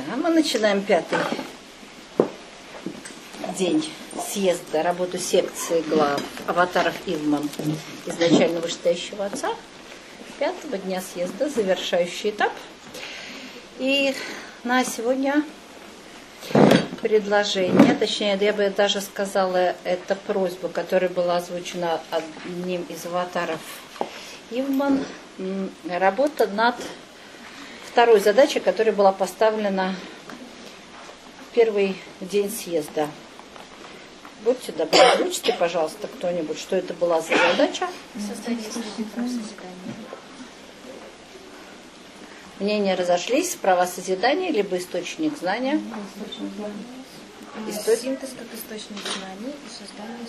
Да, мы начинаем 5-й день съезда, работу секции глав аватаров Ивман изначально вышестоящего отца. 5-го дня съезда, завершающий этап. И на сегодня предложение, точнее, я бы даже сказала, это просьба, которая была озвучена одним из аватаров Ивман, работа над второй задачей, которая была поставлена в первый день съезда. Будьте добры, озвучьте, пожалуйста, кто-нибудь, что это была за задача. Создание источников созидания. Мнения разошлись, права созидания, либо источник знания. Синтез как источник знаний и создание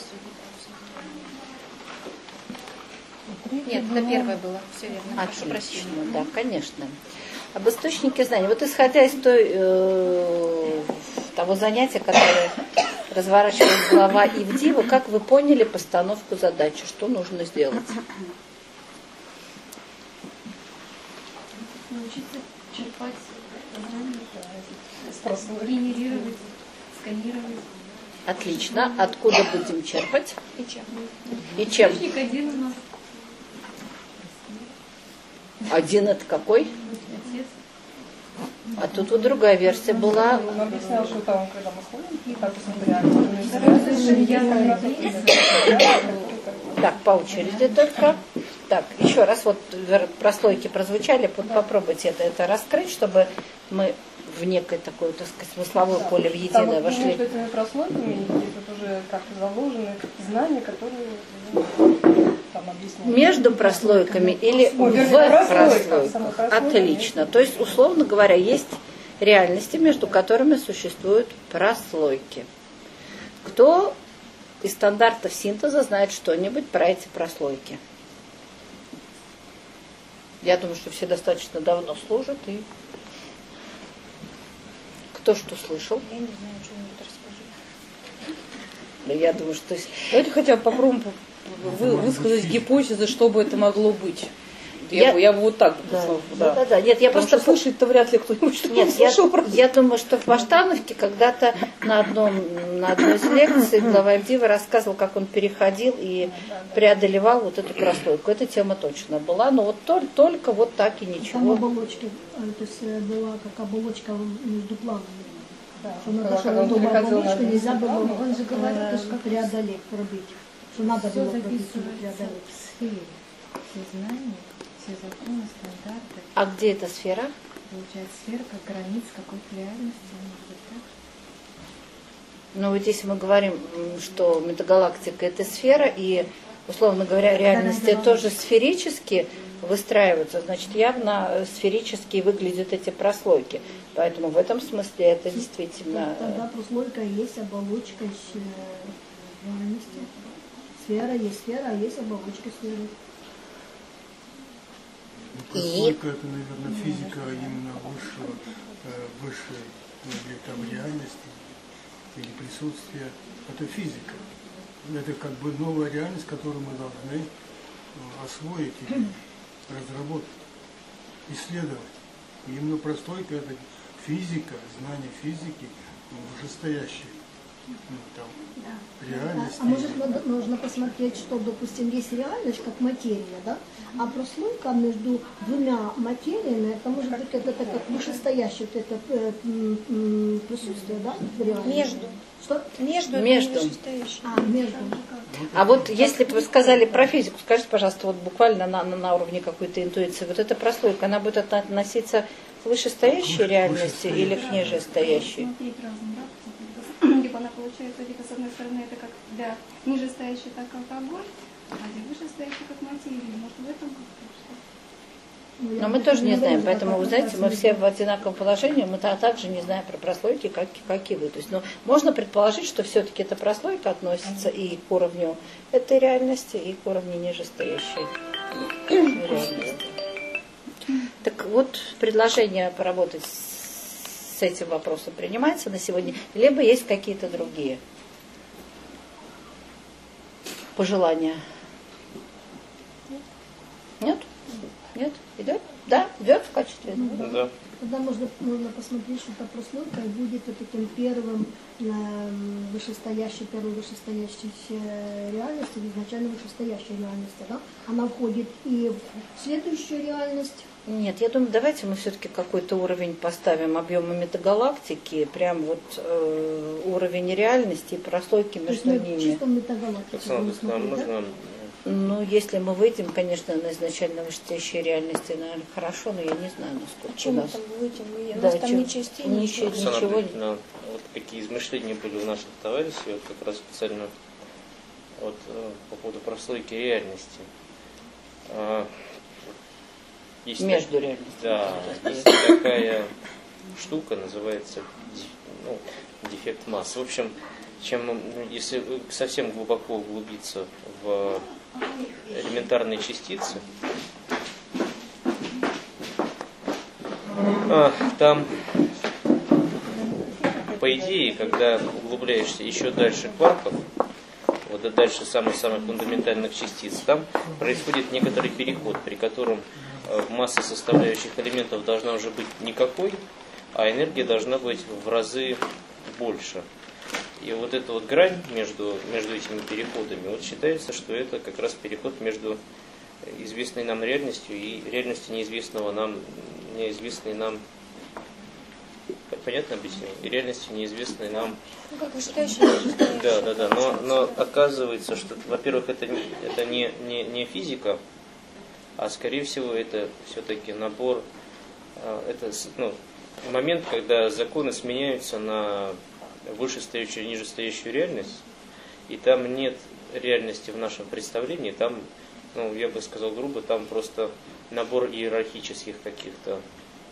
созидания. Нет, это первое было. Все верно. Отлично, да, конечно. Об источнике знаний. Вот исходя из того занятия, которое разворачивалась глава Ивдива, как вы поняли постановку задачи, что нужно сделать? Научиться черпать знания, генерировать, сканировать. Отлично. Откуда будем черпать? И чем? И чем? Источник один у нас. Один это какой? Отец. А тут вот другая версия была. Он объяснял, что там, когда мы сходим, как Так, по очереди только. Так, еще раз, вот прослойки прозвучали, попробуйте это раскрыть, чтобы мы в некое такое, так сказать, смысловое поле в единое вошли. Между этими прослойками тут уже как-то заложены знания, которые там объясняют. Между прослойками или в прослойках? Отлично. То есть, условно говоря, есть реальности, между которыми существуют прослойки. Кто из стандартов синтеза знает что-нибудь про эти прослойки? Я думаю, что все достаточно давно служат. И кто что слышал? Я не знаю, что-нибудь расскажу. Я думаю, что... Давайте хотя бы попробуем высказать гипотезы, что бы это могло быть. Я бы вот так сказала. Да. Нет, я просто слышать-то вряд ли кто-нибудь что-нибудь слышал. Я думаю, что в Баштановке когда-то на одной из лекций глава Ивдива рассказывал, как он переходил и преодолевал вот эту прослойку. Эта тема точно была, но вот только вот так и ничего. Там оболочки, то есть была как оболочка между планами. Что надо, чтобы эту оболочку нельзя было, он же говорит, как преодолеть, пробить. Что надо было пробить, преодолеть. Все знания, все законы, стандарты. А где эта сфера? Получается, сфера как границ какой-то реальности. Может быть, так? Ну вот если мы говорим, что метагалактика это сфера, и, условно говоря, реальности тоже сферически выстраиваются, значит, явно сферически выглядят эти прослойки. Поэтому в этом смысле это действительно... Тогда прослойка есть оболочка реальности. Сфера есть сфера, а есть оболочка сферы. Прослойка это, наверное, физика именно высшей или там реальности, или присутствия. Это физика. Это как бы новая реальность, которую мы должны освоить или разработать, исследовать. И именно прослойка это физика, знание физики, вышестоящие. Реальность. А может нужно посмотреть, что, допустим, есть реальность как материя, да? А прослойка между двумя материями, это может быть это как вышестоящее вот это присутствие, да? Между. Что? Между. Между. Между. А вот если бы вы сказали про физику, скажите, пожалуйста, вот буквально на уровне какой-то интуиции, вот эта прослойка, она будет относиться к вышестоящей реальности или к нижестоящей? Либо она получается, либо с одной стороны это как для нижестоящей так алкоголь, а для вышестоящей как материя. Может в этом как-то. Но мы тоже не знаем, поэтому, вы знаете, мы все в одинаковом положении, мы также не знаем про прослойки, как и вы. То есть, но можно предположить, что все-таки эта прослойка относится и к уровню этой реальности, и к уровню нижестоящей реальности. Так вот, предложение поработать с этим вопросом принимается на сегодня, либо есть какие-то другие пожелания? Нет? Нет? Идет? Да, идет в качестве. Да. Тогда можно посмотреть, что эта прослойка будет вот таким первой вышестоящей реальностью, изначально вышестоящей реальности. Да? Она входит и в следующую реальность. Нет, я думаю, давайте мы все-таки какой-то уровень поставим объема метагалактики, прям вот уровень реальности и прослойки между ними. Чисто метагалактику. Нам нужно... Ну, если мы выйдем, конечно, на изначально вышестоящей реальности, наверное, хорошо, но я не знаю, насколько чем у нас... мы там выйдем? У Да, нас там ни частей, ничего. Ничего. Вот какие измышления были у наших товарищей, вот как раз специально вот, по поводу прослойки реальности. Есть Между реальностью. Да, есть такая штука, называется дефект массы. В общем, если совсем глубоко углубиться в элементарные частицы, там, по идее, когда углубляешься еще дальше кварков, вот дальше самых-самых фундаментальных частиц, там происходит некоторый переход, при котором масса составляющих элементов должна уже быть никакой, а энергия должна быть в разы больше. И вот эта вот грань между этими переходами, вот считается, что это как раз переход между известной нам реальностью и реальностью неизвестной нам, понятно объяснение? И реальностью неизвестной нам. Ну, как вышестоящая. Да. Но оказывается, что, во-первых, это не физика, а скорее всего это все-таки набор, это момент, когда законы сменяются на вышестоящую и нижестоящую реальность, и там нет реальности в нашем представлении, там, я бы сказал грубо, там просто набор иерархических каких-то.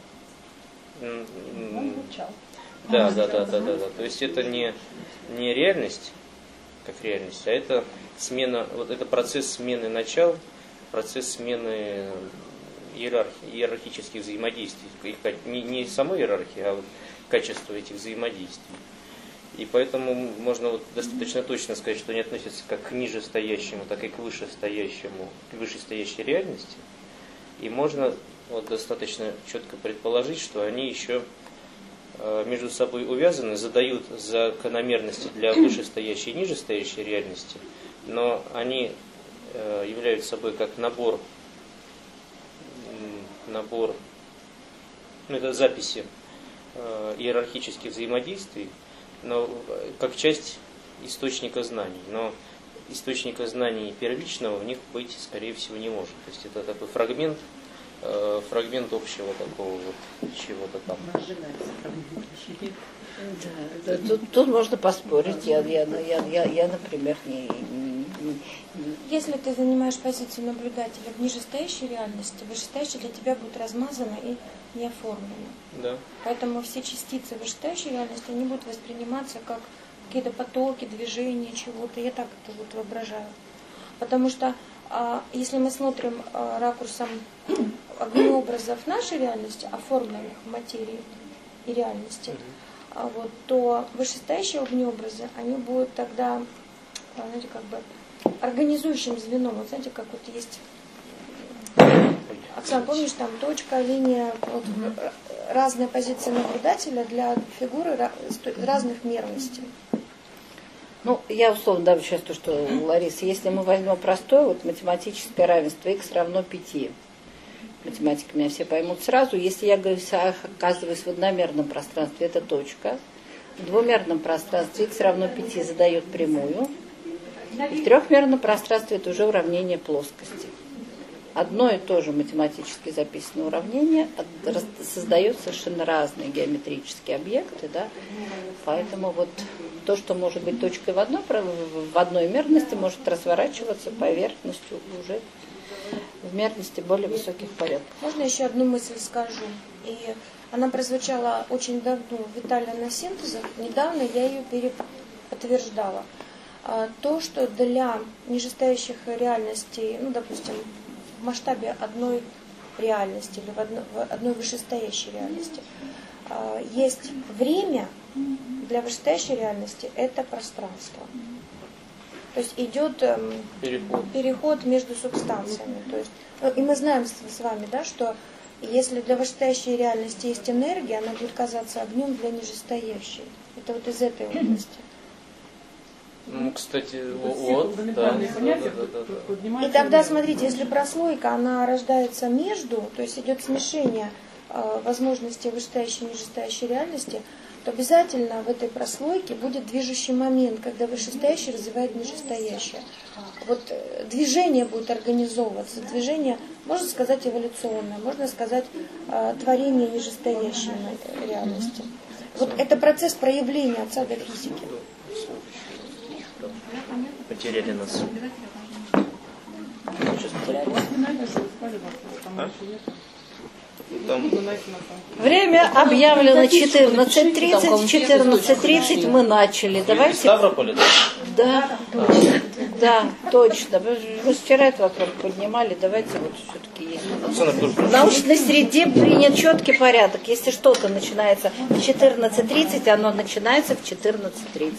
Да. То есть это не реальность, как реальность, а это смена, вот это процесс смены начал, процесс смены иерархических взаимодействий. Не самой иерархии, а вот качество этих взаимодействий. И поэтому можно вот достаточно точно сказать, что они относятся как к нижестоящему, так и к вышестоящей реальности. И можно вот достаточно четко предположить, что они еще между собой увязаны, задают закономерности для вышестоящей и нижестоящей реальности, но они являются собой как набор, это записи иерархических взаимодействий, но как часть источника знаний. Но источника знаний первичного в них быть, скорее всего, не может. То есть это такой фрагмент общего такого вот чего-то там. Да, тут можно поспорить. Я, например, не... Если ты занимаешь позицию наблюдателя в нижестоящей реальности, вышестоящая для тебя будет размазана и не оформлена. Да. Поэтому все частицы вышестоящей реальности, они будут восприниматься как какие-то потоки, движения, чего-то. Я так это вот воображаю. Потому что если мы смотрим ракурсом огнеобразов нашей реальности, оформленных в материи и реальности, то вышестоящие огнеобразы, они будут тогда, знаете, как бы организующим звеном. Вот знаете, как вот есть, Оксана, помнишь, там точка, линия, вот разные позиции наблюдателя для фигуры разных мерностей. Я условно давлю сейчас то, что Лариса, если мы возьмем простое вот математическое равенство x равно 5, математики меня все поймут сразу, если я оказываюсь в одномерном пространстве, это точка, в двумерном пространстве x равно 5 задает прямую, и в трехмерном пространстве это уже уравнение плоскости. Одно и то же математически записанное уравнение создает совершенно разные геометрические объекты, да? Поэтому вот то, что может быть точкой в одной мерности, может разворачиваться поверхностью уже в мерности более высоких порядков. Можно еще одну мысль скажу? И она прозвучала очень давно в Виталия на синтезах. Недавно я ее переподтверждала. То, что для нижестоящих реальностей, допустим, в масштабе одной реальности или в одной вышестоящей реальности, есть время, для вышестоящей реальности это пространство. То есть идет переход между субстанциями. То есть, и мы знаем с вами, да, что если для вышестоящей реальности есть энергия, она будет казаться огнем для нижестоящей. Это вот из этой области. Ну, кстати, вот, да. И тогда, смотрите, если прослойка, она рождается между, то есть идет смешение возможностей вышестоящей и нижестоящей реальности, то обязательно в этой прослойке будет движущий момент, когда вышестоящий развивает нижестоящее. Вот движение будет организовываться, движение, можно сказать, эволюционное, можно сказать, творение нижестоящей реальности. Вот это процесс проявления от сада физики. Потеряли нас. Время объявлено 14:30. 14:30 мы начали. Давайте. Ставрополе, да? Да, да, точно. Мы вчера этот вопрос поднимали. Давайте вот все-таки есть. В научной среде принят четкий порядок. Если что-то начинается в 14:30, оно начинается в 14:30.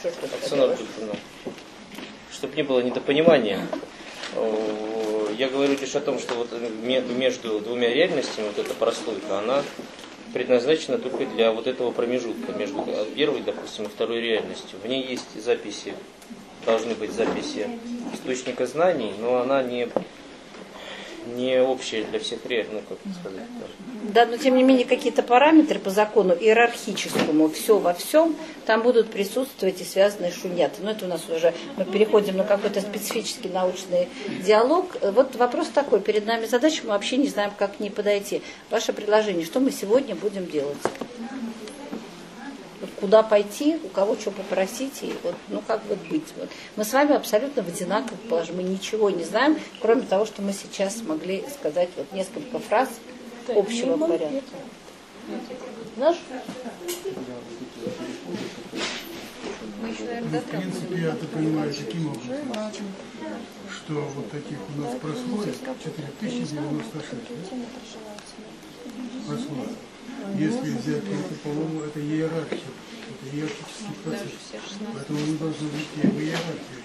Чтобы не было недопонимания, я говорю лишь о том, что вот между двумя реальностями вот эта прослойка, она предназначена только для вот этого промежутка между первой, допустим, и второй реальностью. В ней есть записи, должны быть записи источника знаний, но она не общая для всех реальных, как сказать. Да, но тем не менее какие-то параметры по закону иерархическому, все во всем, там будут присутствовать и связанные шуньяты. Но это у нас уже, мы переходим на какой-то специфический научный диалог. Вот вопрос такой, перед нами задача, мы вообще не знаем, как к ней подойти. Ваше предложение, что мы сегодня будем делать? Вот куда пойти, у кого что попросить, и вот, ну как вот быть. Вот. Мы с вами абсолютно в одинаковых положениях, мы ничего не знаем, кроме того, что мы сейчас смогли сказать вот несколько фраз общего порядка. Наш? В принципе, я это понимаю таким образом, что вот таких у нас прослоек 4096. Прослоек. Если взять, это, по-моему, это иерархия, это иерархический процесс. Поэтому мы должны выйти в иерархию.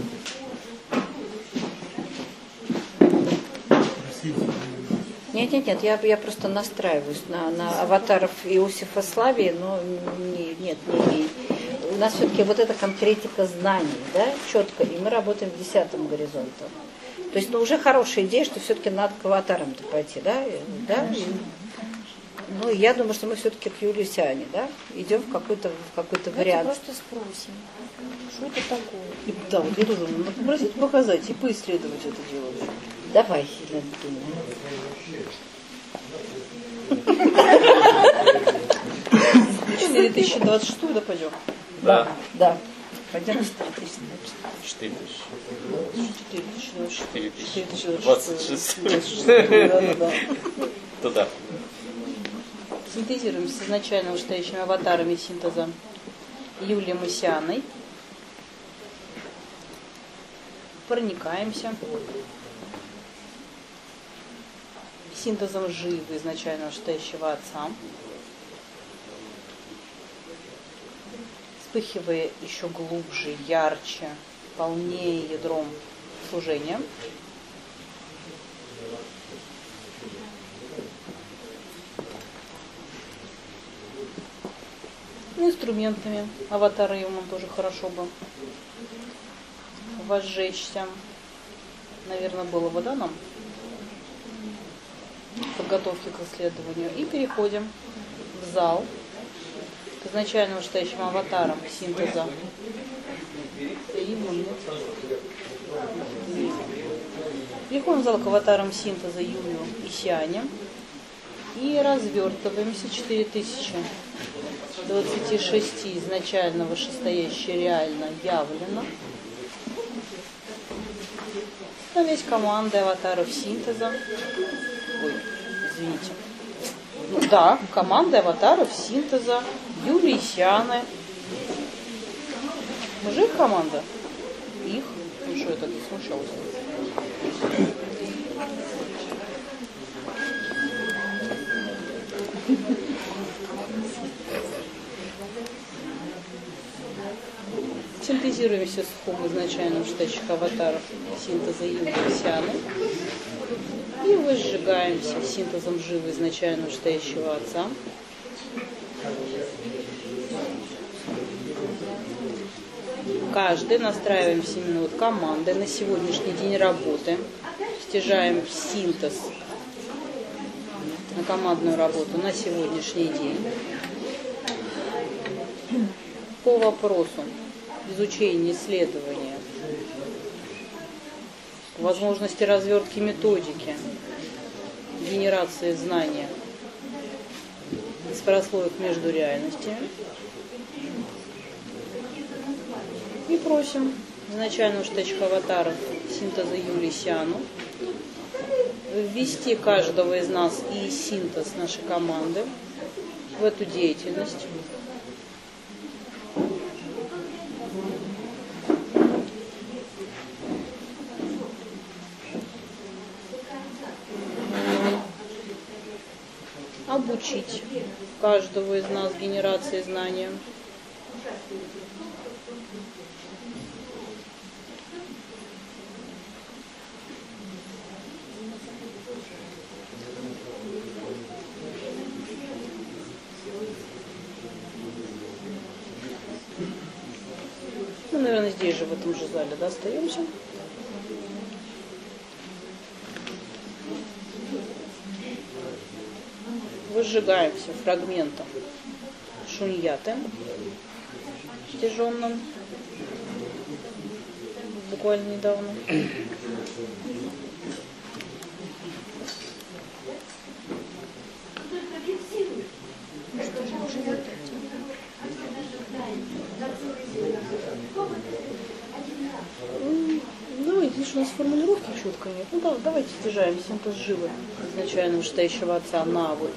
Нет, я просто настраиваюсь на аватаров Иосифа Славии, но нет. У нас все-таки вот эта конкретика знаний, да, четко, и мы работаем в 10-м горизонте. То есть, уже хорошая идея, что все-таки надо к аватарам-то пойти, да? Ну, я думаю, что мы все-таки к Юлии Сиане, да? Идем в какой-то вариант. Просто спросим, что это такое. Да, вот я тоже надо попросить показать и поисследовать это дело. Давай, Елена. 4026, да, пойдем? Да. Пойдем 4000. 4026. Да. Туда. Синтезируем с изначально вышестоящими аватарами синтеза Юлией Масианой. Проникаемся синтезом Живы изначально вышестоящего Отца. Вспыхивая еще глубже, ярче, полнее ядром служения. Инструментами аватара ему тоже хорошо бы возжечься. Наверное, было бы, да, нам подготовки к исследованию. И переходим в зал к изначально вышестоящим аватарам синтеза. Переходим в зал к аватарам синтеза Юлию и Сиане. И развертываемся 4026 изначально вышестоящее реально явлено. Становись командой аватаров синтеза. Ой, извините. Ну, да, командой аватаров синтеза Юлии и Сианы. Мы же их команда? Их? Ну что, я так смущалась? Синтезируемся с Хом изначально вышестоящих аватаров синтеза Юга-Сяны. И возжигаемся синтезом живо изначально вышестоящего Отца. Каждый настраиваемся именно вот командой на сегодняшний день работы. Стяжаем синтез на командную работу на сегодняшний день. По вопросу изучения, исследования, возможности развертки методики, генерации знания из прослоек между реальностями. И просим изначально вышестоящих аватаров синтеза Юли-Сяну ввести каждого из нас и синтез нашей команды в эту деятельность. Обучить каждого из нас генерации знания. Мы, наверное, здесь же, в этом же зале, да, остаемся. Выжигаемся фрагментом шуньяты, стяженным буквально недавно. Давайте, видишь, у нас формулировки четко нет. Ну да, давайте стяжаем синтез живы изначально вышестоящего Отца на вот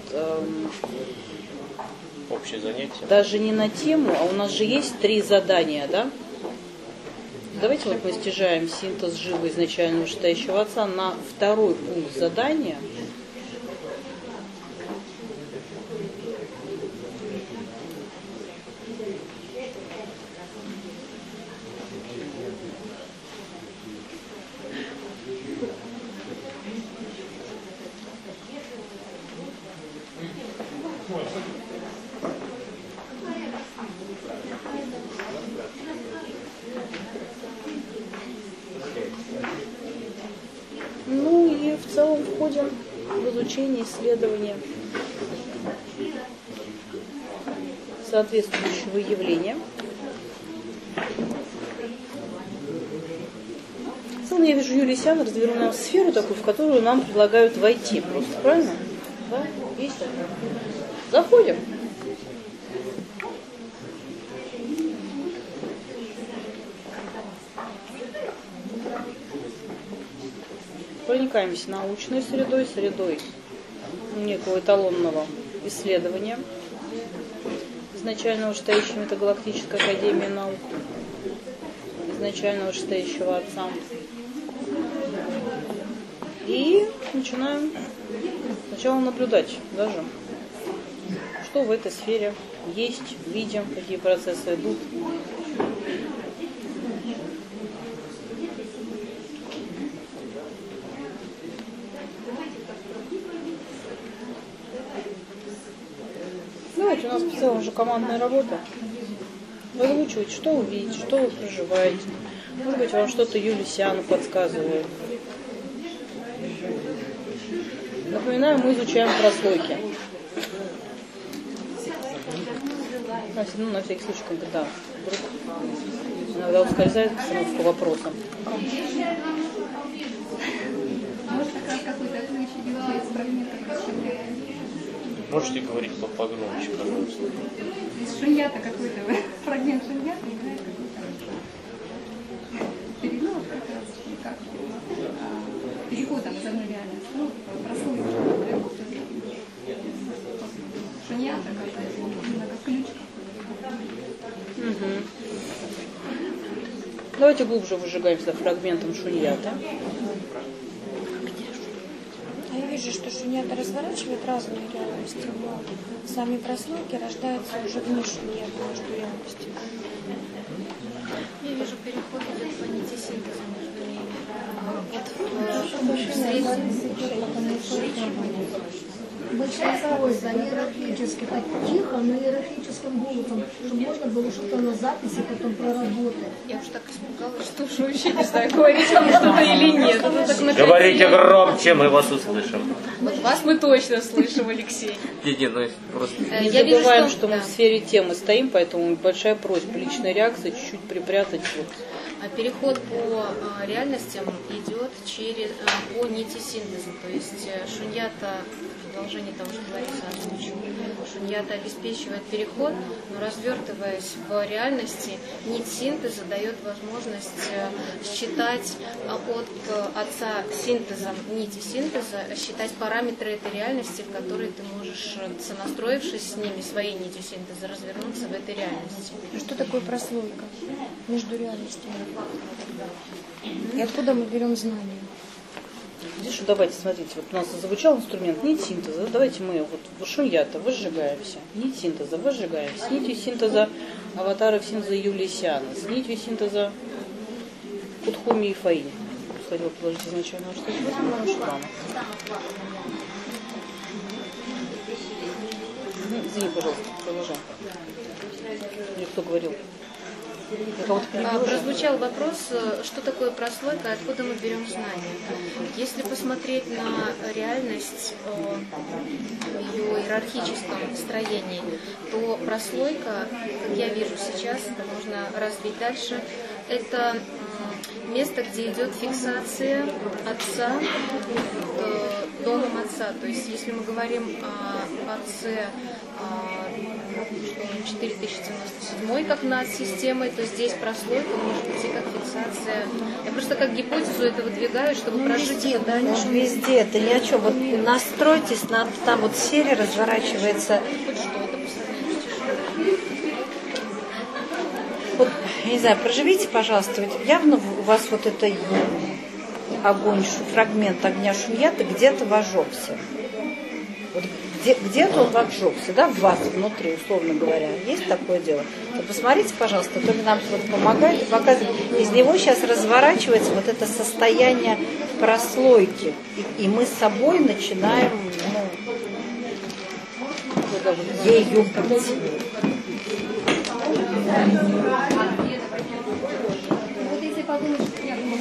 Общее занятие. даже не на тему, а у нас же есть 3 задания, да? Давайте вот мы стяжаем синтез живы изначально вышестоящего Отца на 2-й пункт задания. Ну и в целом входим в изучение, исследование соответствующего явления. Я вижу Юли-Сяну развернула сферу такую, в которую нам предлагают войти. Просто, правильно? Да? Есть такое? Заходим. Проникаемся научной средой, средой некого эталонного исследования, изначально вышестоящей Метагалактической академии наук, изначально вышестоящего Отца. И начинаем сначала наблюдать даже, что в этой сфере есть, видим, какие процессы идут. Знаете, у нас в целом же командная работа. Озвучивать, что вы видите, что вы проживаете. Может быть, вам что-то Юли-Сяну подсказывает. Напоминаю, мы изучаем прослойки. Ну, на всякий случай, когда вдруг иногда ускользает постановка вопроса. Может, как раз какой-то ключ из фрагментов расширяет. Можете говорить погромче, пожалуйста. Из шуньята какой-то фрагмент шуньята играет какой-то перенос как раз как переходом из одной реальности. Ну, прослойка. Шуньята какая-то, именно как ключ какой-то. Угу. Давайте глубже выжигаемся фрагментом шуньяты. Я вижу, что шуньята разворачивает разные реальности, но сами прослойки рождаются уже вне шуньяты между реальностями. вижу переход идет по нити синтеза между ними. Большинство это иерархически, так тихо, но иерархическим голосом, чтобы можно было что-то на записи потом проработать. Я уж так испугалась, что уж вообще не знаю, говорить мне что-то или нет. Говорите громче, мы вас услышим. Вот вас мы точно слышим, Алексей. Ну, просто... Не забываем, что мы в сфере темы стоим, поэтому большая просьба личной реакции чуть-чуть припрятать. Вот. Переход по реальностям идет по нити синтеза. То есть шуньята, продолжение того, что Лариса озвучила, шуньята обеспечивает переход, но развертываясь в реальности, нить синтеза дает возможность считать от отца синтеза, нити синтеза, считать параметры этой реальности, в которой ты можешь, сонастроившись с ними, своей нитью синтеза, развернуться в этой реальности. Что такое прослойка между реальностями? И откуда мы берем знания? Здесь, давайте, смотрите, вот у нас зазвучал инструмент нить синтеза. Давайте мы вот в шуньята выжигаемся. Нить синтеза выжигаемся. С нитью синтеза аватаров синтеза Юлии Сианы. С нитью синтеза Кутхуми и Фаини. Хотела положить изначально, что это возможно. Извини, пожалуйста, продолжаем. Или кто говорил? Прозвучал вопрос, что такое прослойка, откуда мы берем знания. Если посмотреть на реальность в ее иерархическом строении, то прослойка, как я вижу сейчас, это можно развить дальше, это место, где идет фиксация отца домом отца. То есть, если мы говорим о отце 4097 как над системой, то здесь прослойка может идти как фиксация. Я просто как гипотезу это выдвигаю, чтобы прожить это дальше. Везде это ни о чем. Вот настройтесь, там вот серия разворачивается. Хоть что-то по сравнению с тишиной. Вот, я не знаю, проживите, пожалуйста, ведь явно у вас вот это огонь, фрагмент огня шуньята где-то вожжёгся. Вот где-то он вожжёгся, да, в вас внутри, условно говоря. Есть такое дело? То посмотрите, пожалуйста, то ли нам вот помогает и показывает. Из него сейчас разворачивается вот это состояние прослойки. И мы с собой начинаем, ею быть. Вот если подумать, что я думаю,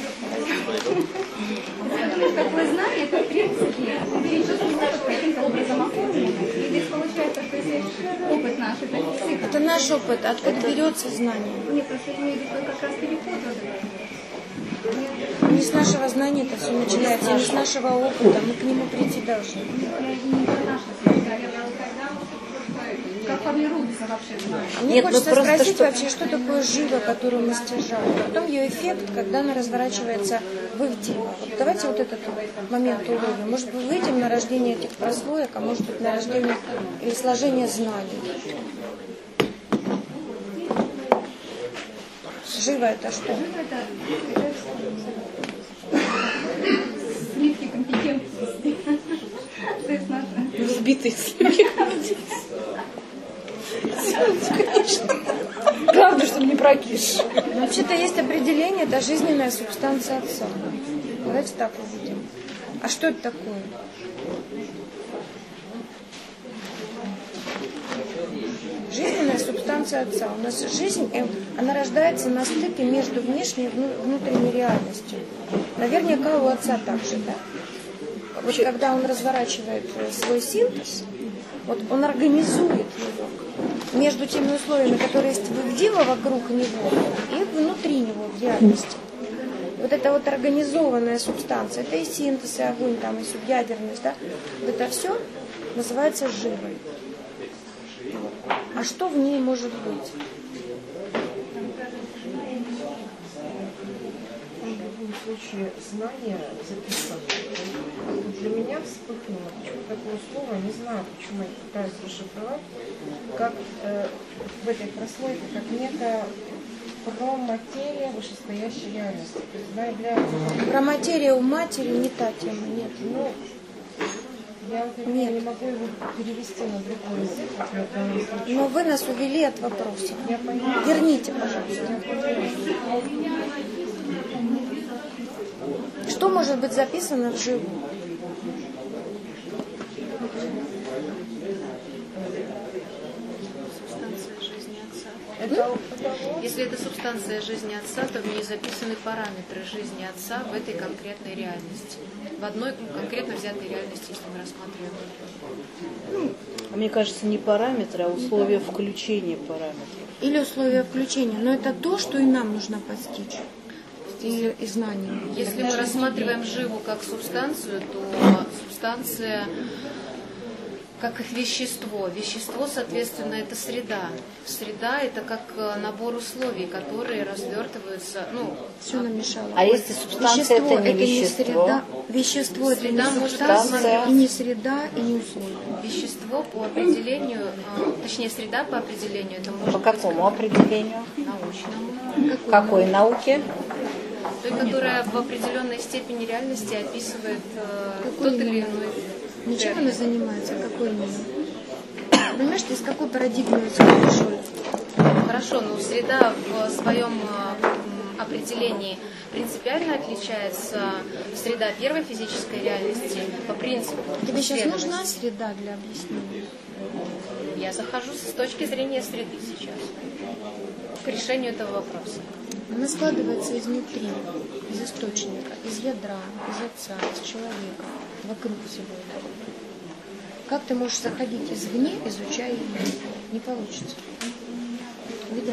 какое знание, это в принципе перечислено каким-то образом оформлено. И здесь получается, что если опыт наш, это не всегда. Это наш опыт. Откуда берется знание? Нет, просто имею в виду как раз переход вот этот. Не с нашего знания это все начинается, не с нашего опыта. Мы к нему прийти должны. Не про наше знание, как формируется вообще знание. Мне хочется спросить вообще, что такое жива, которую мы стяжаем. Потом ее эффект, когда она разворачивается в Ивдима. Вот давайте вот этот момент уловим. Может быть, выйдем на рождение этих прослоек, а может быть, на рождение или сложение знаний. Жива это что? Сливки компетентности. То есть наши... Разбитые сливки. Конечно. Главное, чтобы не прокисшь. Вообще-то есть определение, это жизненная субстанция отца. Давайте так увидим. А что это такое? Жизненная субстанция отца. У нас жизнь, она рождается на стыке между внешней и внутренней реальностью. Наверняка у отца так же, да? Вот когда он разворачивает свой синтез, вот он организует его между теми условиями, которые есть в Ивдива вокруг него и внутри него в реальности. Вот эта вот организованная субстанция, это и синтез, и огонь, там, и субъядерность, да? Вот это все называется живой. Вот. А что в ней может быть? В любом случае знание записано. Для меня вспыхнуло, почему такое слово, не знаю, почему я пытаюсь расшифровать, как в этой прослойке, как некая проматерия вышестоящей реальности. То есть, Проматерия у матери не та тема, нет. Ну, Я, например, не могу его перевести на другой язык. Но вы нас увели от вопроса. Верните, пожалуйста. Что может быть записано вживую? Если это субстанция жизни Отца, то в ней записаны параметры жизни Отца в этой конкретной реальности. В одной конкретно взятой реальности, если мы рассматриваем. Мне кажется, не параметры, а условия включения параметров. Или условия включения. Но это то, что и нам нужно постичь. И знания. Если мы рассматриваем живу как субстанцию, то субстанция как их вещество. Вещество, соответственно, это среда. Среда – это как набор условий, которые развертываются. Все намешало. А если субстанция это не вещество? Среда. Вещество это не субстанция, и не среда, и не условия. Вещество по определению, точнее среда по определению, это может по какому определению? Научному. Какой науке? Той, которая в определенной степени реальности описывает тот или иной. Чем она занимается? Какой именно? Понимаешь, ты из какой парадигмы исходишь? Хорошо, но среда в своем определении принципиально отличается среда первой физической реальности по принципу. Тебе сейчас нужна среда для объяснения? Я захожу с точки зрения среды сейчас к решению этого вопроса. Она складывается изнутри, из источника, из ядра, из Отца, из человека, вокруг всего этого. Как ты можешь заходить извне, изучая ее? Не получится. Видал?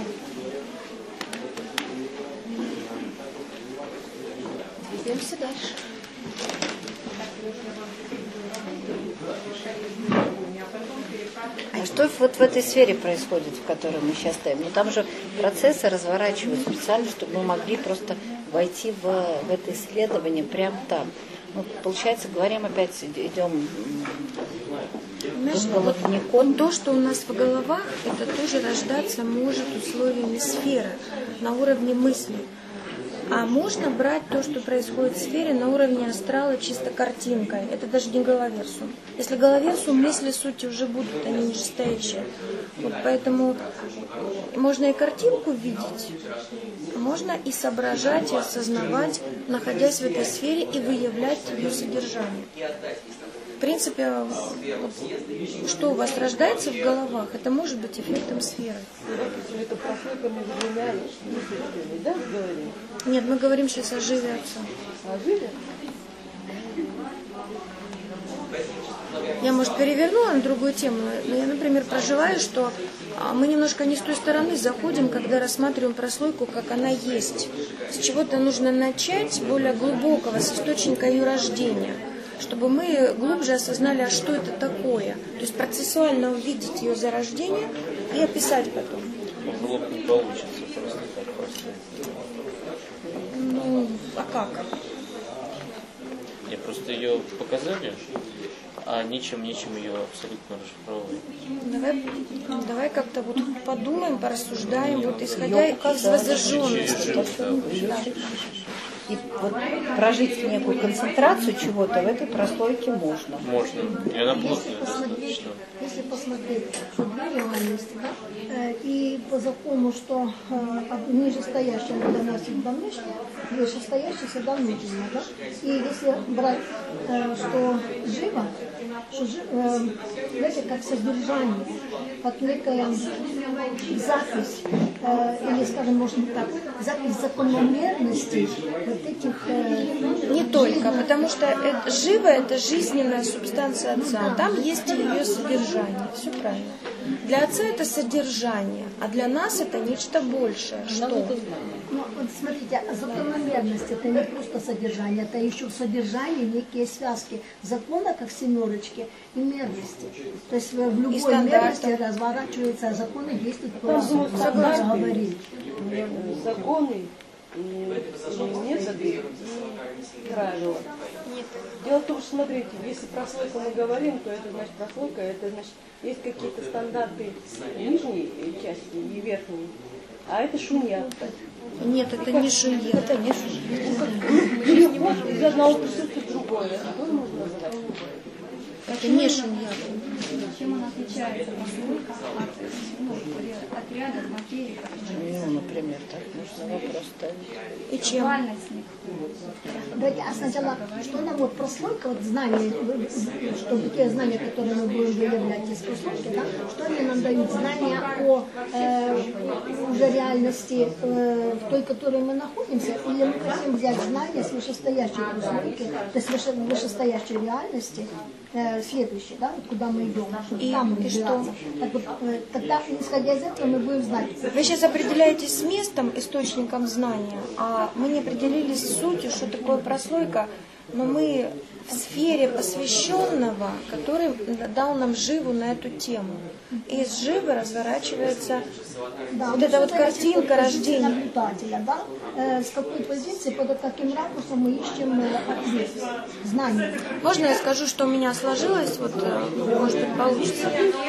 Двигаемся дальше. А что вот в этой сфере происходит, в которой мы сейчас стоим? Ну там же процессы разворачиваются специально, чтобы мы могли просто войти в это исследование прямо там. Мы, получается, говорим опять, идем вот то, что у нас в головах, это тоже рождаться может условиями сферы на уровне мысли. А можно брать то, что происходит в сфере, на уровне астрала чисто картинкой. Это даже не головерсум. Если головерсум, мысли сути уже будут, они нижестоящие. Вот поэтому можно и картинку видеть, можно и соображать, и осознавать, находясь в этой сфере, и выявлять ее содержание. В принципе, что у вас рождается в головах, это может быть эффектом сферы. Это прослойка между двумя, да, говорим? Нет, мы говорим сейчас о живе Отца. О живе? Я, может, перевернула на другую тему, но я, например, проживаю, что мы немножко не с той стороны заходим, когда рассматриваем прослойку, как она есть. С чего-то нужно начать более глубокого, с источника ее рождения, чтобы мы глубже осознали, а что это такое. То есть процессуально увидеть ее зарождение и описать потом. Было бы не получится просто так просто. Ну, а как? Мне просто ее показали, а ничем ее абсолютно расшифровывать. Давай как-то вот подумаем, порассуждаем, вот исходя из воззажженности. И вот прожить некую концентрацию чего-то в этой прослойке можно. Можно. И она плотная достаточно. Если посмотреть две реальности, да, и по закону, что нижестоящее доносит до внешнего, вышестоящее всегда внутреннее, да? И если брать, что живо, знаете, как содержание, как некая запись, или, скажем, можно так, запись закономерностей вот этих... Не только, потому что живо это жизненная субстанция Отца, там есть ее содержание, все правильно. Для Отца это содержание, а для нас это нечто большее. Что? Ну, вот смотрите, закономерность это не просто содержание, это еще содержание, некие связки закона, как семерочки, и мерности. То есть в любой мерности разворачиваются законы, действуют по говорить. Законы и методы, и правила. Дело в том, что, смотрите, если прослойку мы говорим, то это значит прослойка, это значит есть какие-то стандарты нижней части и верхней, а это шуньятта. Нет, это не шуньятта. Это не шуньятта. Из одного присутствует другое, это тоже можно называть. Это не шуньята. Чем она отличается прослойка от ряда материи? Ну, например, так можно вопрос ставить. И чем? Давайте, а сначала, что нам вот прослойка, вот знания, что те знания, которые мы будем выявлять из прослойки, да, что они нам дают? Знания о уже реальности той, в которой мы находимся, или мы хотим взять знания с вышестоящей прослойки, то есть вышестоящей реальности, следующей, да, вот куда мы идем, чтобы там разбираться. Так вот, тогда, исходя из этого, мы будем знать. Вы сейчас определяетесь с местом, источником знания, а мы не определились с сутью, что такое прослойка, но мы в сфере посвященного, который дал нам живу на эту тему. И из живы разворачивается вот эта вот картинка рождения. Наблюдателя, да? С какой позиции, под каким ракурсом мы ищем ответ, знания. Можно я скажу, что у меня сложилось, вот, может быть, получится.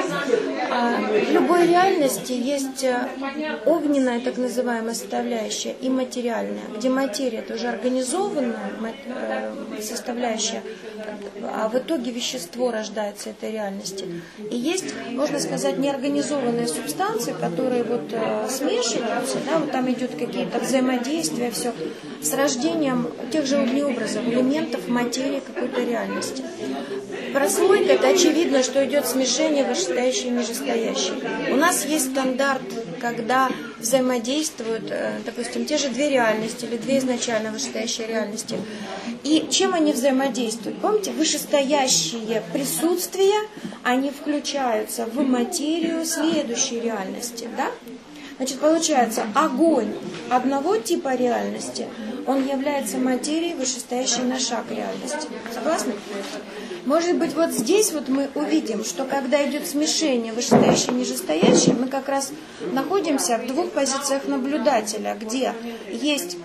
В любой реальности есть огненная, так называемая, составляющая и материальная, где материя – это уже организованная составляющая, а в итоге вещество рождается этой реальности. И есть, можно сказать, неорганизованные субстанции, которые вот смешиваются, да, вот там идет какие-то взаимодействия, все, с рождением тех же огнеобразов, элементов материи какой-то реальности. Прослойка – это очевидно, что идет смешение вышестоящей и нижестоящей. У нас есть стандарт, когда взаимодействуют, допустим, те же две реальности или две изначально вышестоящие реальности. И чем они взаимодействуют? Помните, вышестоящие присутствия, они включаются в материю следующей реальности, да? Значит, получается, огонь одного типа реальности, он является материей, вышестоящей на шаг реальности. Согласны? Может быть, вот здесь вот мы увидим, что когда идет смешение вышестоящей и нижестоящей, мы как раз находимся в двух позициях наблюдателя, где есть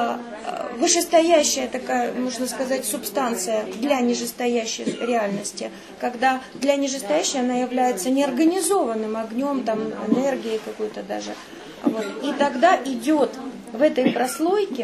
вышестоящая такая, можно сказать, субстанция для нижестоящей реальности, когда для нижестоящей она является неорганизованным огнем, там, энергией какой-то даже. Вот. И тогда идет в этой прослойке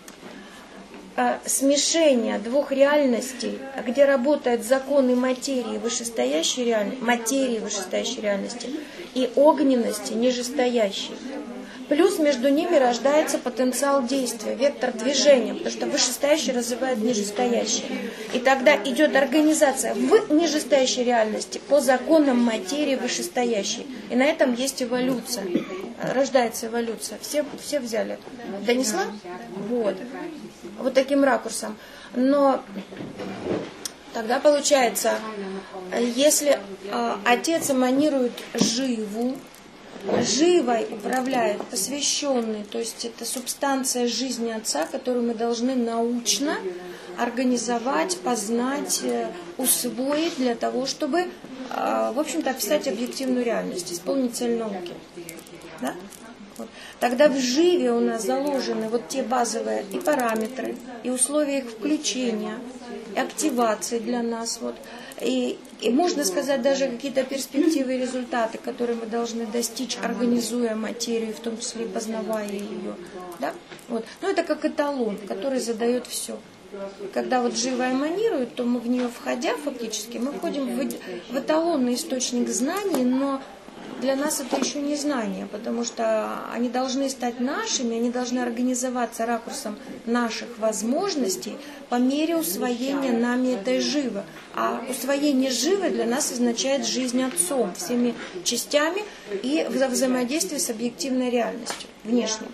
смешение двух реальностей, где работают законы материи вышестоящей реальности и огненности нижестоящей. Плюс между ними рождается потенциал действия, вектор движения, потому что вышестоящий развивает нижестоящий. И тогда идет организация в нижестоящей реальности по законам материи вышестоящей. И на этом есть эволюция. Рождается эволюция. Все взяли. Донесла? Вот. Вот таким ракурсом. Но тогда получается, если отец эманирует живу, живой управляет посвященный, то есть это субстанция жизни отца, которую мы должны научно организовать, познать, усвоить для того, чтобы, в общем-то, описать объективную реальность, исполнить цель науки. Да? Вот. Тогда в живе у нас заложены вот те базовые и параметры, и условия их включения, и активации для нас. Вот. И можно сказать даже какие-то перспективы и результаты, которые мы должны достичь, организуя материю, в том числе и познавая ее. Да? Вот. Но это как эталон, который задает все. Когда вот живо эманирует, то мы в нее входя фактически, мы входим в эталонный источник знаний, но для нас это еще не знания, потому что они должны стать нашими, они должны организоваться ракурсом наших возможностей по мере усвоения нами этой живы. А усвоение живы для нас означает жизнь отцом, всеми частями и взаимодействие с объективной реальностью, внешней.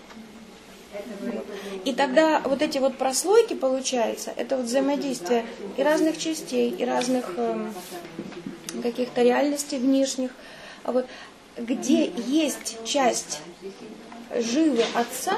И тогда вот эти вот прослойки, получается, это вот взаимодействие и разных частей, и разных каких-то реальностей внешних, вот, где есть часть живы отца,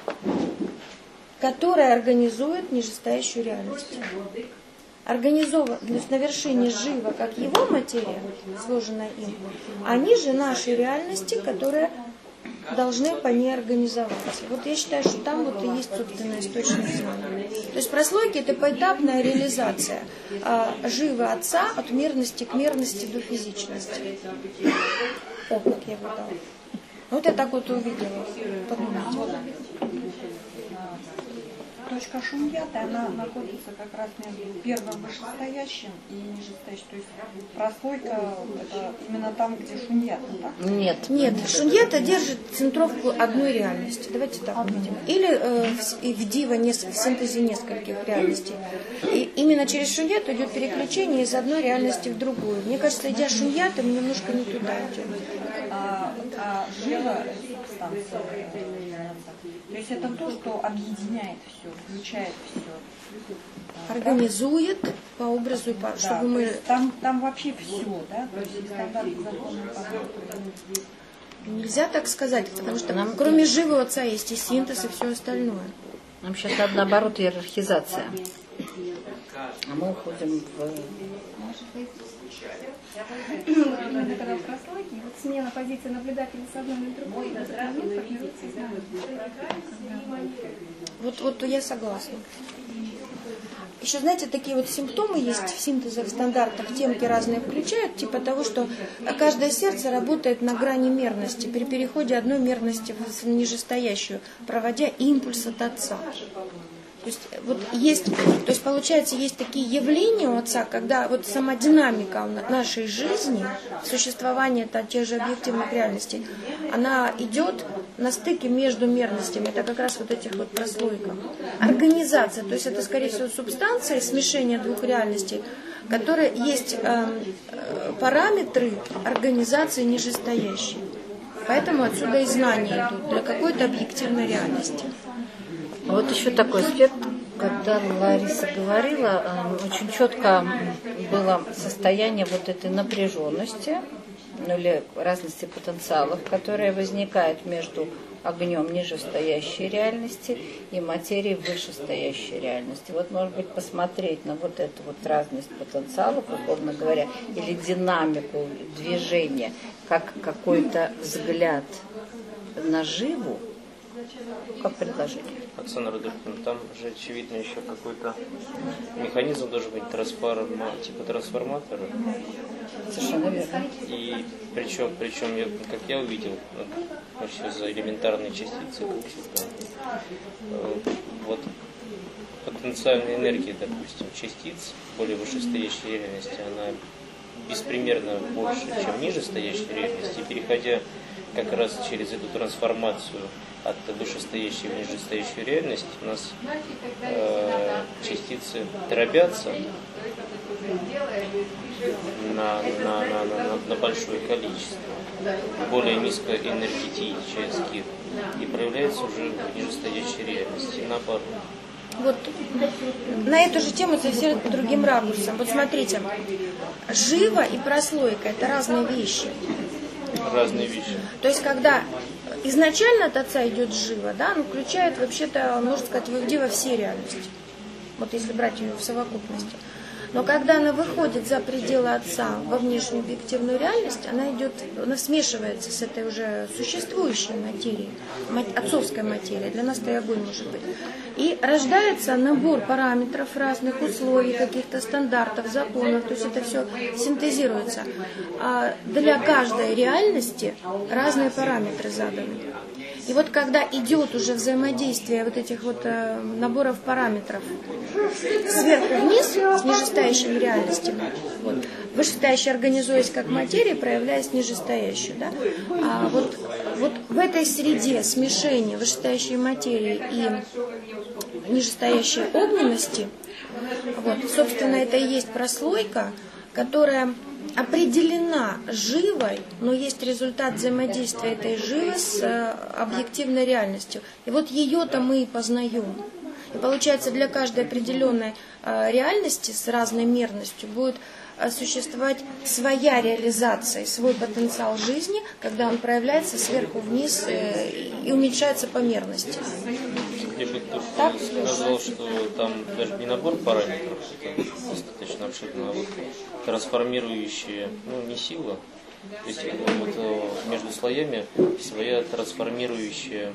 которая организует нижестоящую реальность. Организован, то есть на вершине жива, как его материя, сложенная им, а ниже нашей реальности, которые должны по ней организоваться. Вот я считаю, что там вот и есть, собственно, источник знания. То есть прослойки – это поэтапная реализация живы отца от мерности к мерности до физичности. О, как я выдала. Вот я так вот увидела. Подумайте. точка шуньята, она находится как раз между первым вышестоящим и нижестоящим. То есть прослойка это именно там, где шуньята, так? Нет, шуньята держит центровку одной реальности. Давайте так увидим. Или в дива, в синтезе нескольких реальностей. И именно через шуньяту идет переключение из одной реальности в другую. Мне кажется, идя шуньята, мы немножко не туда идем. Жива субстанция. То есть это то, что объединяет все, включает все. Организует по образу и по... Да, чтобы мы... там вообще все, да? То есть стандарты законы. Нельзя так сказать, потому что кроме живого отца есть и синтез, и все остальное. Нам сейчас наоборот иерархизация. А мы уходим в... Именно когда в прослойке, вот смена позиции наблюдателя с одной на другой, в этот момент формируется знание. Вот я согласна. Еще, знаете, такие вот симптомы есть в синтезах, стандартах, темки разные включают, типа того, что каждое сердце работает на грани мерности, при переходе одной мерности в нижестоящую, проводя импульс от отца. То есть, вот есть, то есть получается, есть такие явления у отца, когда вот сама динамика нашей жизни, существование тех же объективных реальностей, она идет на стыке между мерностями. Это как раз вот этих вот прослойках. Организация, то есть это, скорее всего, субстанция, смешение двух реальностей, которые есть параметры организации нижестоящей. Поэтому отсюда и знания идут для какой-то объективной реальности. Вот еще такой аспект, когда Лариса говорила, очень четко было состояние вот этой напряженности, ну или разности потенциалов, которая возникает между огнем нижестоящей реальности и материей вышестоящей реальности. Вот, может быть, посмотреть на вот эту вот разность потенциалов, условно говоря, или динамику движения, как какой-то взгляд на живу, как предложение. Оксана Рудольфовна, там же очевидно еще какой-то механизм должен быть типа трансформатора. Совершенно верно. И причем как я увидел, вообще за элементарные частицы, как всегда. Вот потенциальная энергия, допустим, частиц более вышестоящей реальности, она беспримерно больше, чем нижестоящей реальности, и переходя как раз через эту трансформацию от вышестоящей в нижестоящую реальность у нас частицы дробятся на большое количество, более низкоэнергетических, и проявляется уже в нижестоящей реальности, наоборот. Вот на эту же тему совсем по другим ракурсам. Вот смотрите, живо и прослойка – это разные вещи. Разные вещи. То есть, когда изначально от отца идет живо, да, он включает, вообще-то, можно сказать, во все реальности. Вот если брать ее в совокупности. Но когда она выходит за пределы отца во внешнюю объективную реальность, она смешивается с этой уже существующей материей, отцовской материей, для нас-то и огонь может быть. И рождается набор параметров разных условий, каких-то стандартов, законов, то есть это все синтезируется. А для каждой реальности разные параметры заданы. И вот когда идет уже взаимодействие вот этих вот наборов параметров сверху вниз, с нижестоящими реальностями, вот, вышестоящая организуясь как материя, проявляясь нижестоящую, да? А вот в этой среде смешения вышестоящей материи и нижестоящей огненности, вот, собственно, это и есть прослойка, которая определена живой, но есть результат взаимодействия этой живы с объективной реальностью. И вот ее-то мы и познаем. И получается, для каждой определенной реальности с разной мерностью будет существовать своя реализация, свой потенциал жизни, когда он проявляется сверху вниз и уменьшается по мерности. Я бы сказал, что там даже не набор параметров, это достаточно обширно, а вот трансформирующие, не сила, то есть вот между слоями своя трансформирующая.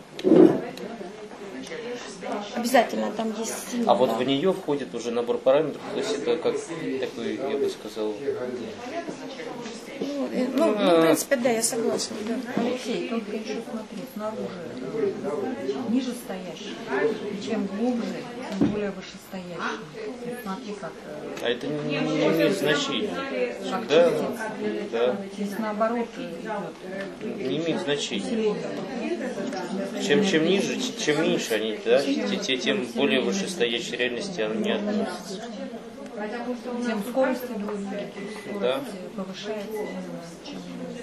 Обязательно там есть сила. А вот в нее входит уже набор параметров, то есть это как такой, я бы сказал... Ну, в принципе, да, я согласна. Да. Алексей, только еще смотри, снаружи нижестоящий. Чем глубже, тем более вышестоящий. Смотри, как... А это не имеет значения. Как Да, частица. да. Здесь наоборот идет. Не имеет значения. Чем ниже, чем меньше они, да, тем более вышестоящей реальности они не относятся. Тем скорость идет, Да. повышается именно, чем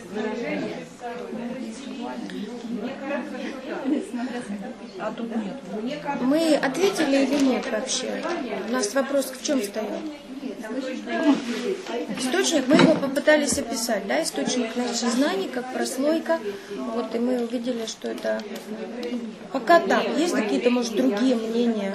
а тут нет. Мы ответили или нет вообще? У нас вопрос в чем стоял? Источник, мы его попытались описать, да, источник наших знаний, как прослойка. Вот, и мы увидели, что это пока так. Есть какие-то, может, другие мнения?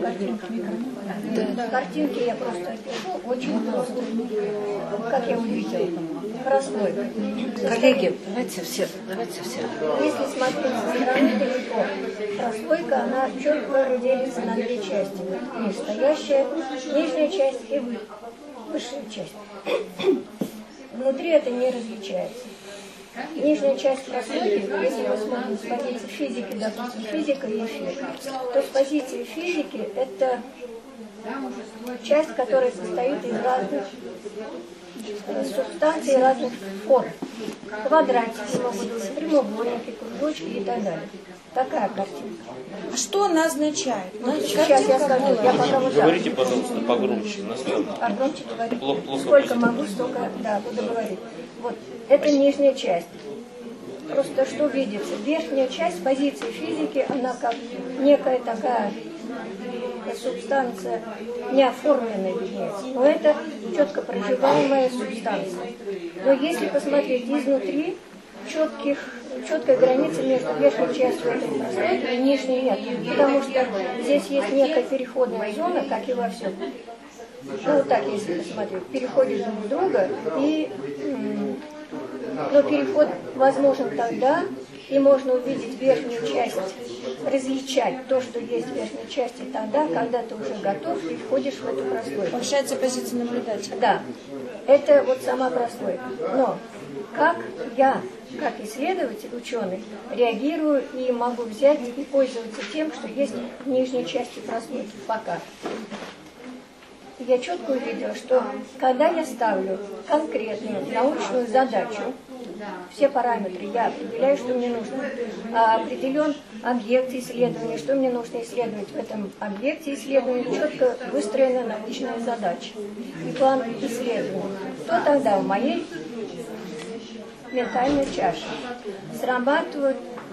Да. Картинки я просто опишу очень просто. Как я увидела. Прослойка. Коллеги, давайте все. Если смотреть со стороны далеко, прослойка, она четко делится на две части. Нижестоящая, нижняя часть и высшая часть. Внутри это не различается. Нижняя часть прослойки, если мы смотрим с позиции физики, допустим, физика и эфир, то с позиции физики это часть, которая состоит из разных субстанций, разных форм. Квадратики, прямоугольники, кружочки и так далее. Такая картинка. А что она означает? Сейчас я скажу. Я пока вот Говорите, пожалуйста, погромче. Погромче говорите. Плохо Сколько могу, столько, да, буду говорить. Вот, это нижняя часть. Просто что видится? Верхняя часть с позиции физики, она как некая такая субстанция неоформленная виднеется. Но это четко проживаемая субстанция. Но если посмотреть изнутри, четкой границы между верхней частью этой прослойки и нижней нет. Потому что здесь есть некая переходная зона, как и во всем. Ну вот так, если посмотреть, переходит друг в друга, но переход возможен тогда, и можно увидеть верхнюю часть, различать то, что есть в верхней части тогда, когда ты уже готов и входишь в эту прослойку. Повышается позиция наблюдателя. Да, это вот сама прослойка. Но как я, как исследователь, ученый, реагирую и могу взять и пользоваться тем, что есть в нижней части прослойки пока. Я четко увидела, что когда я ставлю конкретную научную задачу, все параметры я определяю, что мне нужно. Определен объект исследования, что мне нужно исследовать в этом объекте исследования, четко выстроена научная задача и план исследования. То тогда в моей ментальной чаше срабатывают,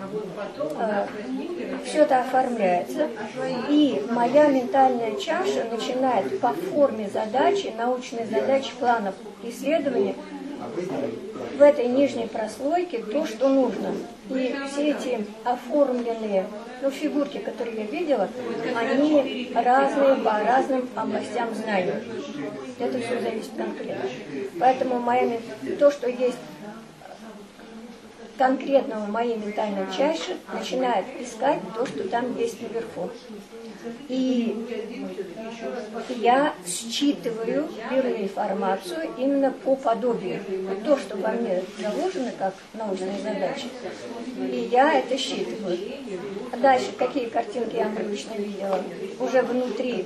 все это оформляется, и моя ментальная чаша начинает по форме задачи, научной задачи, плана исследования в этой нижней прослойке то, что нужно. И все эти оформленные фигурки, которые я видела, они разные по разным областям знаний. Это все зависит конкретно. Поэтому то, что есть конкретно в моей ментальной чаше, начинает искать то, что там есть наверху. И я считываю, беру информацию именно по подобию. То, что во мне заложено как научная задача. И я это считываю. А дальше, какие картинки я обычно видела? Уже внутри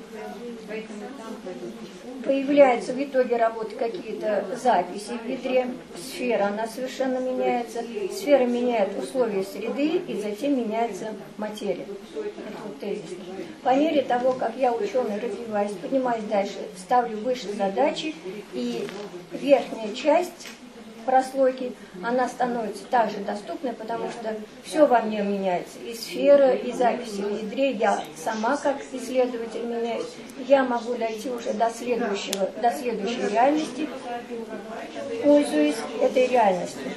появляются в итоге работы какие-то записи в ядре. Сфера, она совершенно меняется. Сфера меняет условия среды, и затем меняется материя. Это вот тезис. По мере того, как я ученый развиваюсь, поднимаюсь дальше, ставлю выше задачи, и верхняя часть прослойки, она становится также доступной, потому что все во мне меняется. И сфера, и записи в ядре, я сама как исследователь меняюсь. Я могу дойти уже до следующей реальности, пользуясь этой реальностью.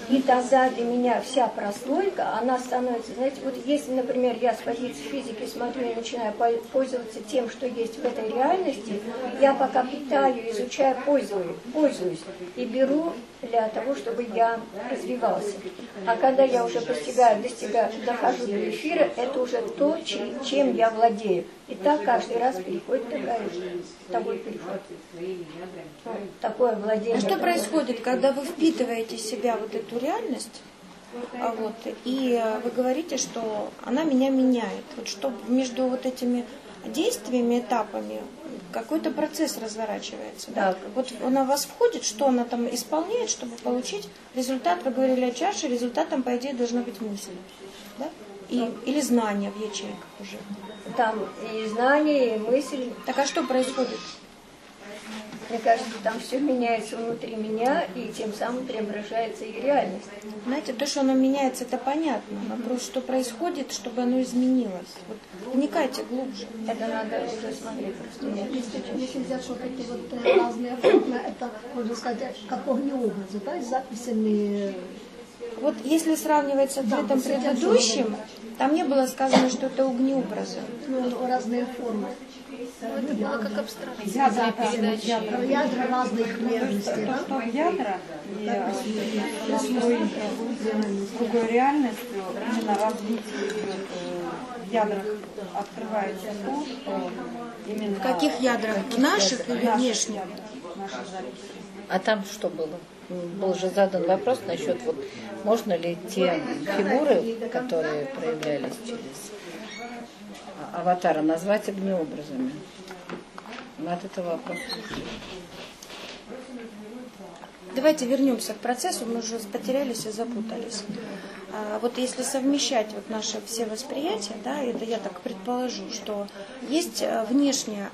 И тогда для меня вся прослойка, она становится, знаете, вот если, например, я с позиции физики смотрю и начинаю пользоваться тем, что есть в этой реальности, я пока питаю, изучаю, пользуюсь и беру для того, чтобы я развивался. А когда я уже достигаю, дохожу до эфира, это уже то, чем я владею. И так каждый раз переходит такой переход. Такое владение. А что происходит, когда вы впитываете в себя вот эту реальность, и вы говорите, что она меня меняет? Вот что между вот этими действиями, этапами какой-то процесс разворачивается. Да? Вот она в вас входит, что она там исполняет, чтобы получить результат. Вы говорили о чаше, результатом, по идее, должна быть мысль. Да? Или знание в ячейках уже. Там и знание, и мысль. Так а что происходит? Мне кажется, там все меняется внутри меня, и тем самым преображается и реальность. Знаете, то, что оно меняется, это понятно. Вопрос, что происходит, чтобы оно изменилось. Вот вникайте глубже. Это надо уже смотреть просто. Если взять вот эти вот разные формы, это, можно сказать, как огнеобразы, да, с записями. Вот если сравнивать с ответом предыдущим, там не было сказано, что это огнеобразы. Ну, разные формы. Это было как абстракция. Ядра разных нервностей. Что ядра и другой реальностью именно развитие идет. В ядрах открывается то, что именно... В каких ядрах? Наших или внешних? А там что было? Был же задан вопрос насчет, вот, можно ли те фигуры, которые проявлялись через аватара, назвать огнеобразами. От этого вопроса. Давайте вернемся к процессу, мы уже потерялись и запутались. Вот если совмещать вот наши все восприятия, да, это я так предположу, что есть внешняя,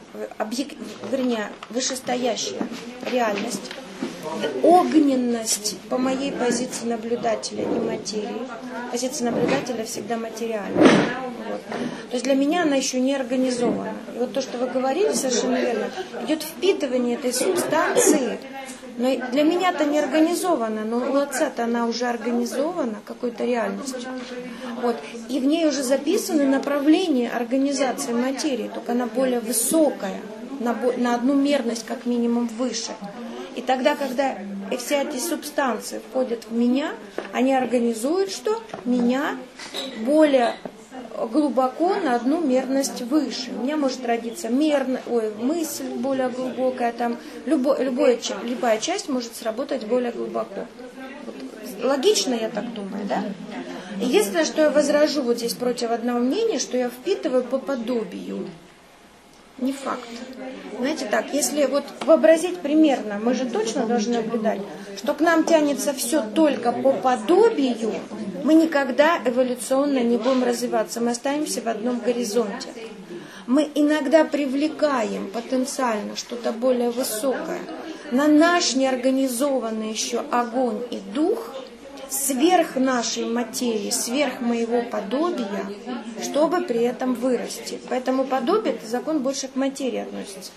вышестоящая реальность, огненность по моей позиции наблюдателя и материи. Позиция наблюдателя всегда материальна. Вот. То есть для меня она еще не организована. И вот то, что вы говорили совершенно верно, идет впитывание этой субстанции. Но для меня это не организовано, но у отца-то она уже организована какой-то реальностью. Вот. И в ней уже записаны направления организации материи, только она более высокая, на одну мерность как минимум выше. И тогда, когда все эти субстанции входят в меня, они организуют что? Меня более глубоко на одну мерность выше. У меня может родиться мысль более глубокая, там любая часть может сработать более глубоко. Вот. Логично, я так думаю, да? Единственное, что я возражу вот здесь против одного мнения, что я впитываю по подобию. Не факт. Знаете так, если вот вообразить примерно, мы же точно должны наблюдать, что к нам тянется все только по подобию, мы никогда эволюционно не будем развиваться, мы останемся в одном горизонте. Мы иногда привлекаем потенциально что-то более высокое на наш неорганизованный еще огонь и дух, сверх нашей материи, сверх моего подобия, чтобы при этом вырасти. Поэтому подобие, это закон больше к материи относится.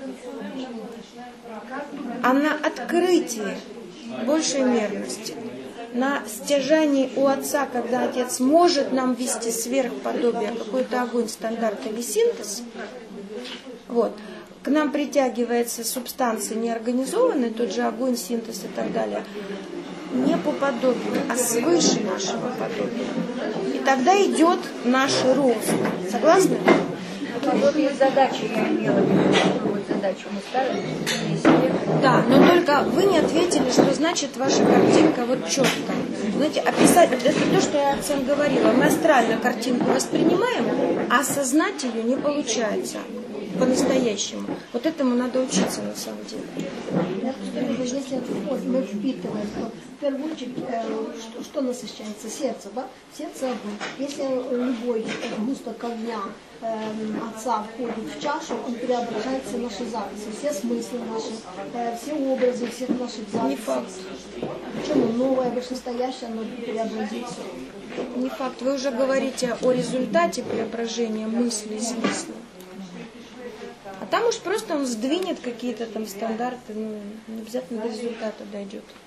А на открытии большей мерности, на стяжании у отца, когда отец может нам ввести сверхподобие, какой-то огонь, стандарт или синтез, вот, к нам притягивается субстанция неорганизованная, тот же огонь, синтез и так далее, не по подобию, а свыше нашего подобия. И тогда идет наш рост. Согласны? Подобие задачи я имела в виду, какую задачу мы ставим. Да, но только вы не ответили, что значит ваша картинка вот четко. Знаете, описать, это то, что я отцам говорила. Мы астрально картинку воспринимаем, а осознать ее не получается по-настоящему. Вот этому надо учиться на самом деле. Если мы впитываем, то в первую очередь, что насыщается? Сердце, да? Сердце огонь. Если любой сгусток огня отца входит в чашу, он преображается в наши записи. Все смыслы наши, все образы всех наших записей. Не факт. Почему новое, вышестоящее, оно преобразится? Не факт. Вы уже говорите о результате преображения мысли и смысла. А там уж просто он сдвинет какие-то там стандарты, не обязательно до результата дойдет.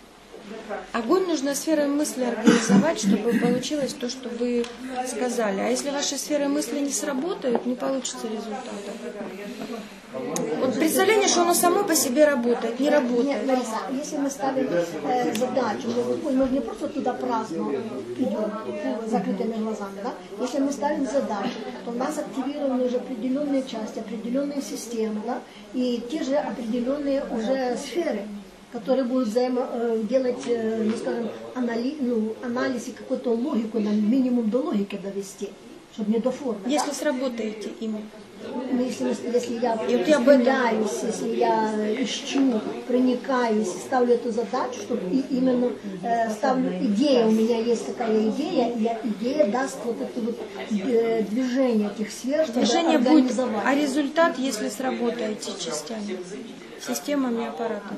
Огонь нужно сферой мысли организовать, чтобы получилось то, что вы сказали. А если ваши сферы мысли не сработают, не получится результата. Вот представление, что оно само по себе работает, не работает. Нет, Лариса, если мы ставим задачу, мы не просто туда праздно идем с закрытыми глазами, да? Если мы ставим задачу, то у нас активированы уже определенные части, определенные системы, да? И те же определенные уже сферы, которые будут делать, скажем, анализ и какую-то логику, нам минимум до логики довести, чтобы не до формы. Если да? сработаете ими. Если я устремляюсь, если я ищу, проникаюсь, ставлю эту задачу, чтобы именно ставлю идею, у меня есть такая идея, и идея даст вот это вот движение этих сфер, движение будет, а результат, если сработаете частями, системами аппарата.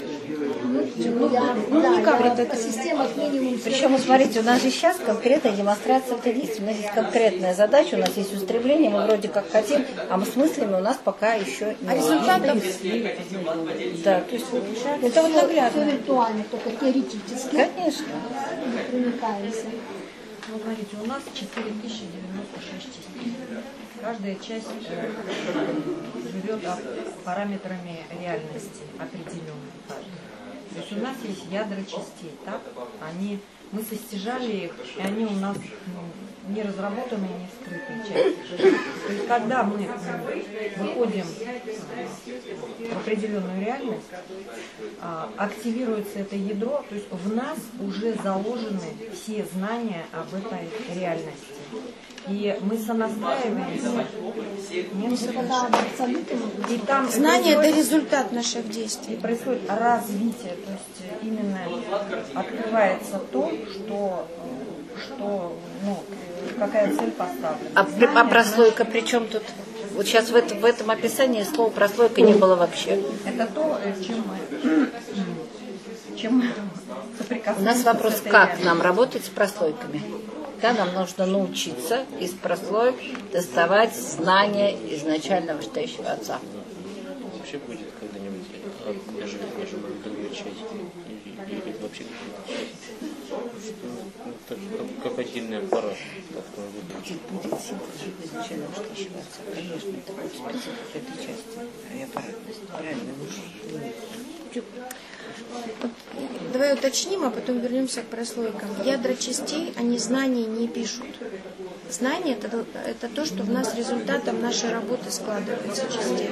Никак это система минимум. Причем, смотрите, у нас же сейчас конкретная демонстрация этого действия. У нас есть конкретная задача, у нас есть устремление, мы вроде как хотим, а мы с мыслями у нас пока еще не. А результатов? Да, то есть это вот наглядно. Все виртуально, только теоретически. Конечно. Мы проникаемся. Ну, смотрите, у нас 4096 частей. Каждая часть живет параметрами реальности определенной. То есть у нас есть ядра частей, так? Мы состяжали их, и они у нас не разработанные, не скрытые части. То есть когда мы выходим в определенную реальность, активируется это ядро, то есть в нас уже заложены все знания об этой реальности. И мы сонастраиваемся. И там знание – это результат наших действий. И происходит развитие, то есть именно открывается то, что какая цель поставлена. А прослойка при чем тут? Вот сейчас в этом описании слова прослойка не было вообще. Это то, чем мы соприкасаемся. У нас вопрос, как нам работать с прослойками? Да, нам нужно научиться из прослоек доставать знания изначально вышестоящего отца. Вообще будет когда-нибудь даже другая часть или вообще как отдельный аппарат. Будет синтез изначально вышестоящего отца. Конечно, это будет специфика этой части. И аппаратность. Правильно. Давай уточним, а потом вернемся к прослойкам. Ядра частей, они знания не пишут. Знание – это то, что в нас результатом нашей работы складывается частей.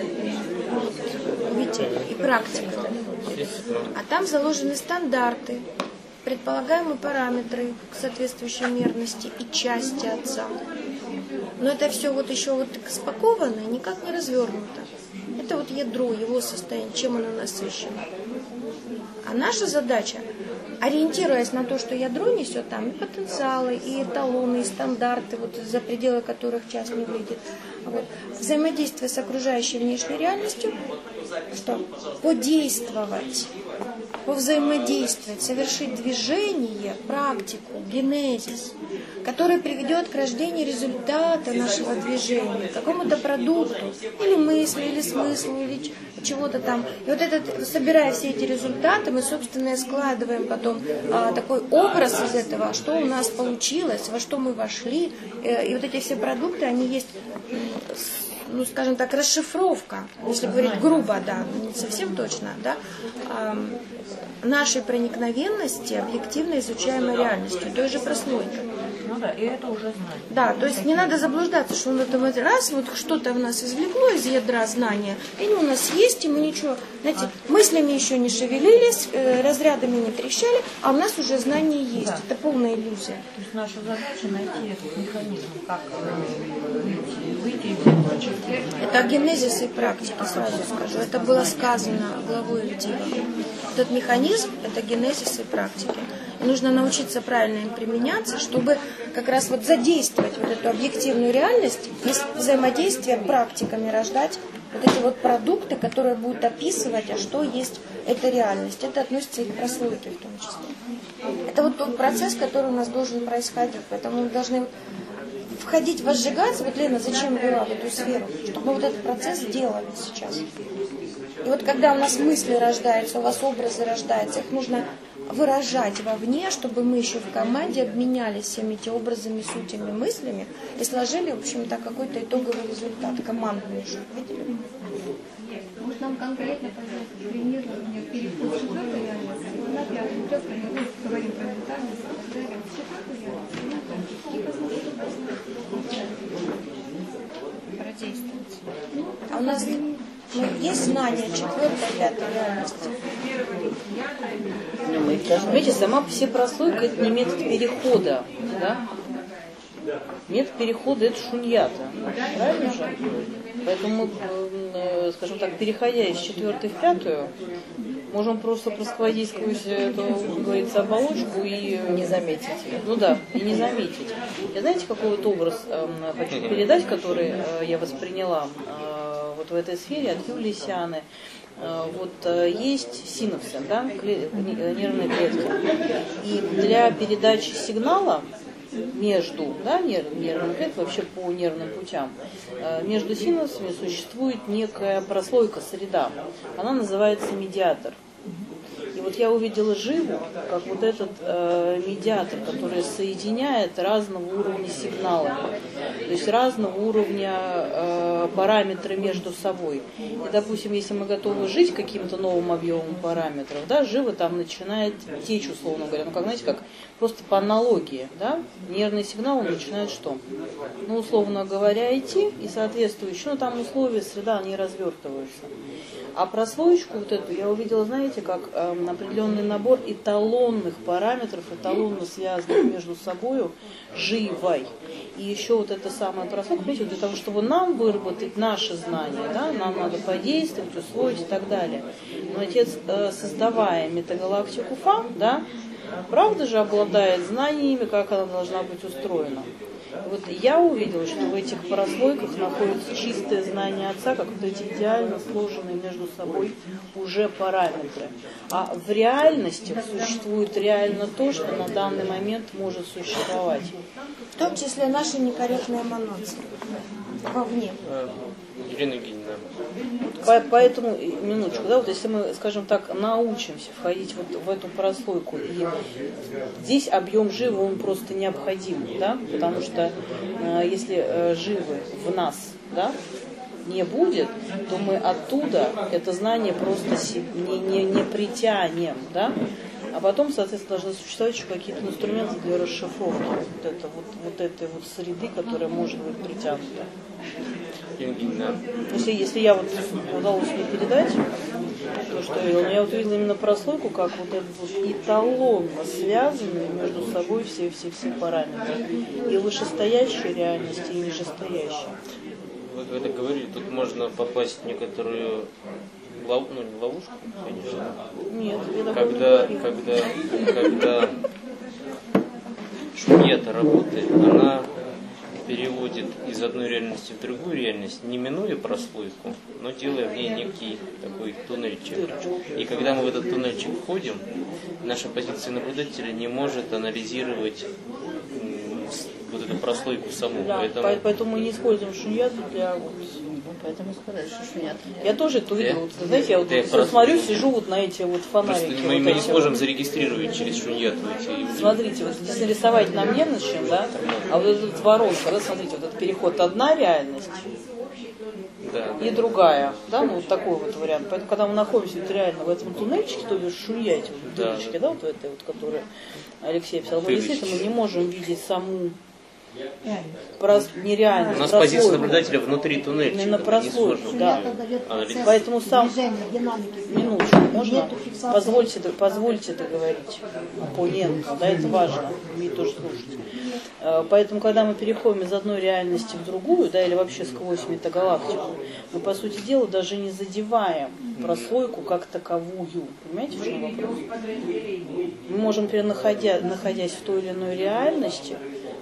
Видите, и практика. А там заложены стандарты, предполагаемые параметры к соответствующей мерности и части отца. Но это все вот еще вот спаковано, никак не развернуто. Это вот ядро, его состояние, чем оно насыщено. А наша задача, ориентируясь на то, что ядро несет там и потенциалы, и эталоны, и стандарты, вот за пределы которых часть не выйдет, вот, взаимодействие с окружающей внешней реальностью, что подействовать, повзаимодействовать, совершить движение, практику, генезис, который приведет к рождению результата нашего движения, к какому-то продукту, или мысли, или смыслу, или чего-то там. И вот собирая все эти результаты, мы, собственно, складываем потом такой образ из этого, что у нас получилось, во что мы вошли. И вот эти все продукты, они есть, ну, скажем так, расшифровка, если говорить грубо, да, не совсем точно, да, нашей проникновенности объективно изучаемой реальностью, той же прослойкой. Ну да, и это уже знание. Да, то есть не надо заблуждаться, что он это раз, вот что-то в нас извлекло из ядра знания, и они у нас есть, и мы ничего, знаете, мыслями еще не шевелились, разрядами не трещали, а у нас уже знание есть. Да. Это полная иллюзия. То есть наша задача найти этот механизм, как выйти из этого частей. Это генезис и практика, сразу скажу. Это было сказано главой Ильдива. Этот механизм – это генезис и практики. И нужно научиться правильно им применяться, чтобы как раз вот задействовать вот эту объективную реальность, из взаимодействия практиками рождать вот эти вот продукты, которые будут описывать, а что есть эта реальность. Это относится и к прослойке в том числе. Это вот тот процесс, который у нас должен происходить. Поэтому мы должны входить, возжигаться. Вот Лена зачем вела в эту сферу? Чтобы мы вот этот процесс делали сейчас. И вот когда у нас мысли рождаются, у вас образы рождаются, их нужно выражать вовне, чтобы мы еще в команде обменялись всеми этими образами, сутями, мыслями и сложили, в общем-то, какой-то итоговый результат, командный уже. Видели? Может, нам конкретно, пожалуйста, пример, например, переход с четвертой реальности на пятую, четко мы говорим про ментальность, и посмотрите, продействовать. А у нас есть знание четвертой, пятой реальности? Видите, сама все прослойка это не метод перехода, да? Метод перехода это шуньята, правильно же? Поэтому, скажем так, переходя из четвертой в пятую, можем просто просквозить сквозь эту, как говорится, оболочку и не заметить ее. Ну да, и не заметить. Я знаете, какой вот образ хочу передать, который я восприняла вот в этой сфере от Юлии Сианы. Вот есть синапсы, да, нервные клетки. И для передачи сигнала между, да, нервным клеткам, вообще по нервным путям, между синапсами существует некая прослойка, среда. Она называется медиатор. И вот я увидела живу, как вот этот медиатор, который соединяет разного уровня сигнала, то есть разного уровня параметры между собой. И, допустим, если мы готовы жить каким-то новым объемом параметров, да, живо там начинает течь, условно говоря, ну, как, знаете, как просто по аналогии, да, нервный сигнал, он начинает что? Ну, условно говоря, идти, и соответствующие, ну, там условия, среда, они развертываются. А прослоечку вот эту я увидела, знаете, как определенный набор эталонных параметров, эталонно связанных между собой живой. И еще вот эта самая прослойка, понимаете, для того, чтобы нам выработать наши знания, да, нам надо подействовать, усвоить и так далее. Но Отец, создавая метагалактику Фа, да, правда же обладает знаниями, как она должна быть устроена. Вот я увидела, что в этих прослойках находится чистое знание Отца, как вот эти идеально сложенные между собой уже параметры. А в реальности существует реально то, что на данный момент может существовать. В том числе наши некорректные эманации вовне. Ирина Евгеньевна. Поэтому, минуточку, да, вот если мы, скажем так, научимся входить вот в эту прослойку, и здесь объем живы, он просто необходим, да, потому что если живы в нас, да, не будет, то мы оттуда это знание просто не притянем, да, а потом, соответственно, должны существовать еще какие-то инструменты для расшифровки вот этой вот среды, которая может быть притянута. Если я вот удалось мне передать то, что я видела, но я вот увидела именно прослойку, как вот этот вот эталонно связанные между собой все параметры. И вышестоящие реальности, и нижестоящие. Вы это говорили, тут можно попасть в некоторую не ловушку, конечно. Нет, когда шуньята работает, она переводит из одной реальности в другую реальность, не минуя прослойку, но делая в ней некий такой туннельчик. И когда мы в этот туннельчик входим, наша позиция наблюдателя не может анализировать вот эту прослойку саму. Да, поэтому мы не используем шуньяту для вот. Поэтому сказали, что шуньята. Я тоже это увидела. Вот, знаете, я вот все смотрю, сижу вот на эти вот фонарики. Мы не сможем зарегистрировать через шуньяту эти. Смотрите, вот здесь нарисовать нам не на чем, да? А вот этот воронка, да, смотрите, вот этот переход одна реальность. Да. И другая, да, ну вот такой вот вариант. Поэтому, когда мы находимся вот реально в этом туннельчике, то есть шуньяте, вот туннельчике, да, вот этой вот, которую Алексей писал, мы действительно мы не можем видеть саму нереальность. У нас позиция наблюдателя внутри туннельчика. Именно прослойку, да. Поэтому сам минуточку, можно? Позвольте договорить оппоненту, да, это важно, мне тоже слушать. Поэтому, когда мы переходим из одной реальности в другую, да, или вообще сквозь метагалактику, мы, по сути дела, даже не задеваем прослойку как таковую. Понимаете, в чем вопрос? Мы можем, например, находясь в той или иной реальности,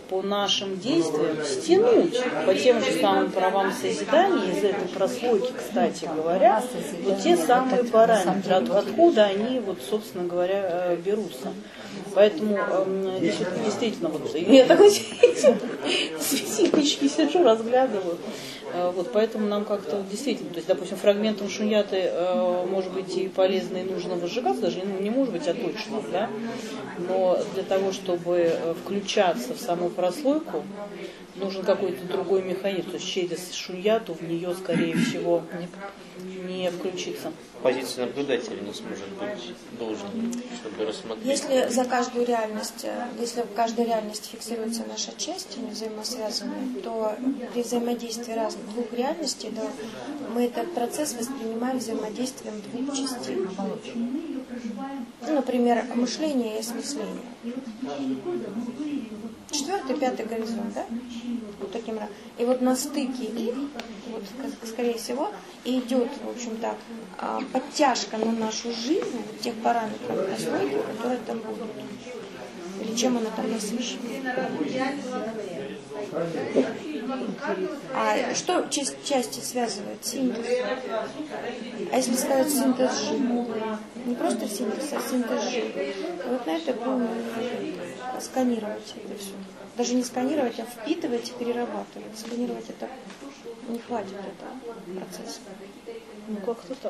по нашим действиям стянуть по тем же самым правам созидания из этой прослойки, кстати говоря, вот те самые параметры, откуда они, вот, собственно говоря, берутся. Поэтому действительно, вот, я такой светильнички сижу, разглядываю. Вот, поэтому нам как-то действительно, то есть, допустим, фрагментом шуньяты может быть и полезно, и нужно выжигаться, даже не может быть, а точно, да? Но для того, чтобы включаться в саму прослойку, нужен какой-то другой механизм, то есть через шуньяту в нее, скорее всего, не включиться. Позиция наблюдателя не сможет быть должной, чтобы рассмотреть. Если за каждую реальность, если в каждой реальности фиксируется наша часть, они взаимосвязаны, то при взаимодействии двух реальностей, да, мы этот процесс воспринимаем взаимодействием двух частей. Ну, например, мышление и осмысление. 4-й, 5-й горизонт, да? Вот таким. И вот на стыке их, вот, скорее всего, идет, в общем-то, подтяжка на нашу жизнь тех параметров прослойки, которые там будут. Или чем она там насыщена. А что части связывает? Синтез. А если сказать синтез живы? Не просто синтез, а синтез живы. Вот на это будем сканировать это все. Даже не сканировать, а впитывать и перерабатывать. Сканировать это не хватит этого процесса. Ну как-то так.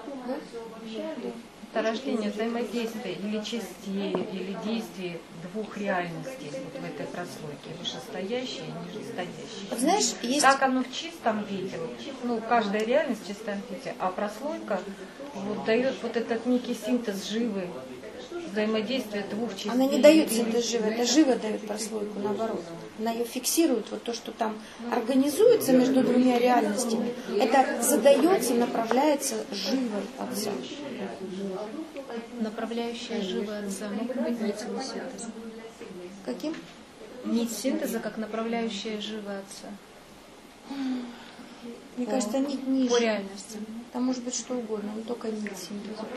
Это рождение взаимодействия или частей, или действий двух реальностей вот в этой прослойке, вышестоящей и нижестоящей. Вот знаешь, есть... Так оно в чистом виде, ну, каждая реальность в чистом виде, а прослойка вот дает вот этот некий синтез живый, взаимодействие двух частей. Она не дает синтез живо, это живо дает прослойку, наоборот. Она ее фиксирует, вот то, что там организуется между двумя реальностями, это задается, направляется живой Отца. Направляющая живая Отца могут быть нить синтеза. Каким? Нить синтеза как направляющая живая Отца. Мне кажется, нить ниже. По реальности. Там может быть что угодно, не только нить синтеза.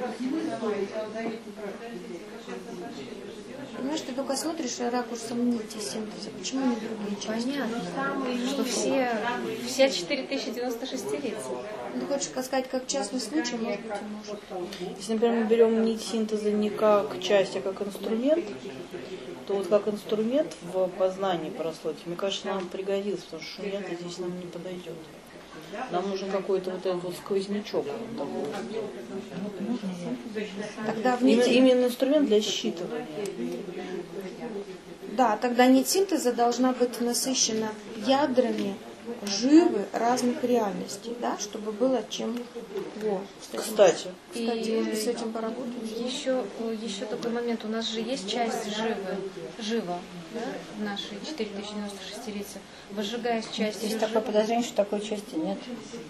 Понимаешь, ты только смотришь ракурсом нити синтеза. Почему не другие части? Понятно, что все 4096 лиц. Ты хочешь сказать, как частный случай, может быть, и может. Если, например, мы берем нить синтеза не как часть, а как инструмент, то вот как инструмент в познании прослойки, мне кажется, нам пригодится, потому что шуньята здесь нам не подойдет. Нам нужен какой-то вот этот вот сквознячок. Тогда именно инструмент для считывания. Да, тогда нить синтеза должна быть насыщена ядрами живы разных реальностей, да, чтобы было чем. Во, кстати, может быть, с этим поработать. Еще такой момент. У нас же есть часть жива, да, в нашей 4096 лица. Выжигаясь часть. Есть такое подозрение, что такой части нет.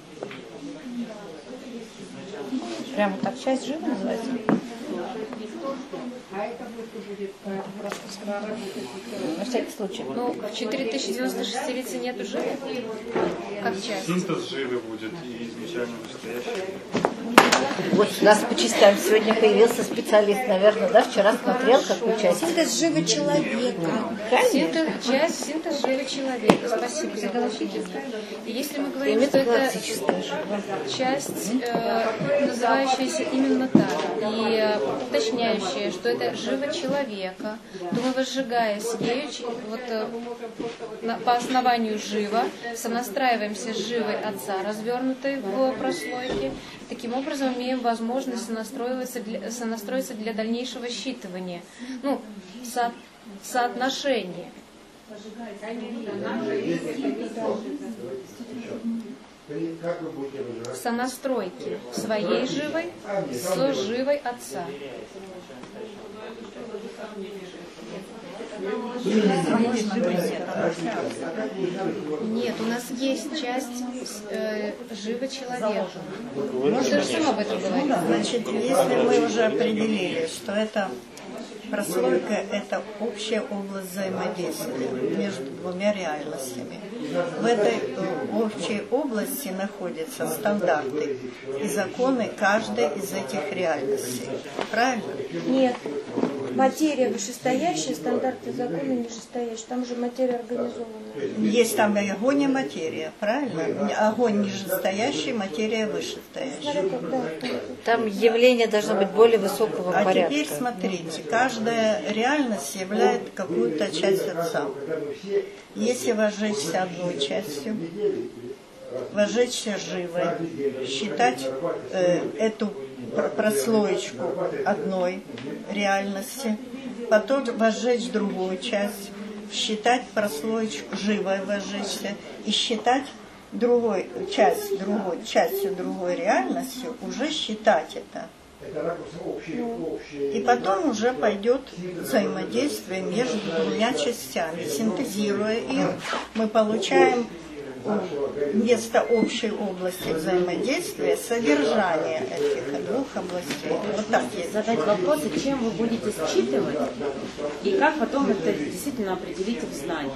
Прямо так часть жива называется? На всякий случай. Ну, в 4096 лица нету живы, как часть. Синтез живы будет и изначально настоящий. Вот у нас по частям сегодня появился специалист, наверное, да, вчера смотрел, какую часть. Синтез живого человека. Синтез живого человека. Спасибо, заголовите. И если мы говорим, что это часть, называющаяся именно так, и уточняющая, что это живо человека, то мы, возжигаясь ею, вот, по основанию жива, сонастраиваемся с живой Отца, развернутой в прослойке. Таким образом, имеем возможность сонастроиться для дальнейшего считывания. Ну, соотношения. Сонастройки своей живой с живой Отца. Нет, у нас есть часть живого человека. Ты же сама об этом говорила. Значит, если мы уже определили, что это прослойка – это общая область взаимодействия между двумя реальностями. В этой общей области находятся стандарты и законы каждой из этих реальностей. Правильно? Нет. материя вышестоящая, стандарты закона нижестоящие. Там же материя организованная. Есть там и огонь, и материя, правильно? Огонь нижестоящий, материя вышестоящая. Там явление должно быть более высокого порядка. А теперь смотрите, каждая реальность является какую-то часть Отца. Если возжечься одной частью, возжечься живой, считать эту прослоечку одной реальности, потом возжечь другую часть, считать прослоечку живой, возжечься и считать частью другой реальностью, уже считать это. И потом уже пойдет взаимодействие между двумя частями. Синтезируя их, мы получаем вместо общей области взаимодействия содержание этих двух областей. Вот так есть. Задать вопрос, чем вы будете считывать, и как потом это действительно определить в знании.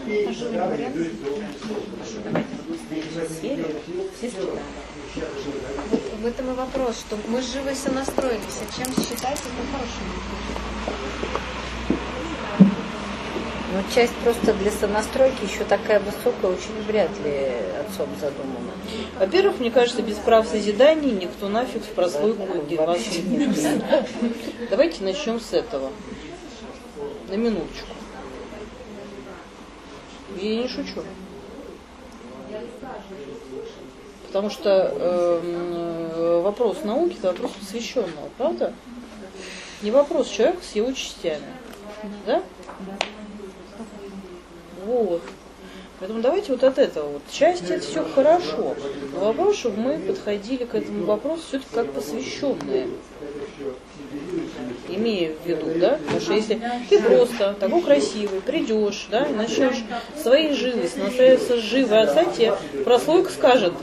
Давайте в одной сфере все считаем. В этом и вопрос, что мы живо сонастроились, а чем считать, это хорошо. Но часть просто для сонастройки еще такая высокая, очень вряд ли отцом задумана. Во-первых, мне кажется, без прав созидания никто нафиг в прослойку вас не будет. Давайте начнем с этого. На минуточку. Я не шучу. Потому что вопрос науки – это вопрос посвященного, правда? Не вопрос человека с его частями. Да? Вот. Поэтому давайте вот от этого. Вот. Части – это все хорошо. Но вопрос, чтобы мы подходили к этому вопросу все-таки как посвященные. Имея в виду, да? Потому что если ты просто такой красивый, придешь, да, и начнешь своей живостью настраиваться живой отца, тебе прослойка скажет.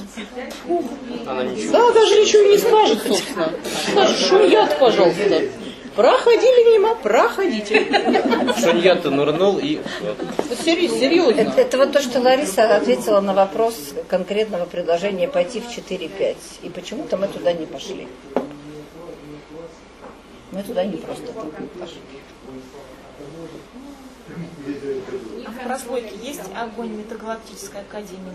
Да, даже ничего не скажет, собственно. Скажет, шуньят, пожалуйста. Проходили мимо, проходите. Шуньят-то нырнул и... Серьезно. Это вот то, что Лариса ответила на вопрос конкретного предложения пойти в 4-5. И почему-то мы туда не пошли. Мы туда не просто так пошли. А в прослойке есть огонь Метагалактической академии?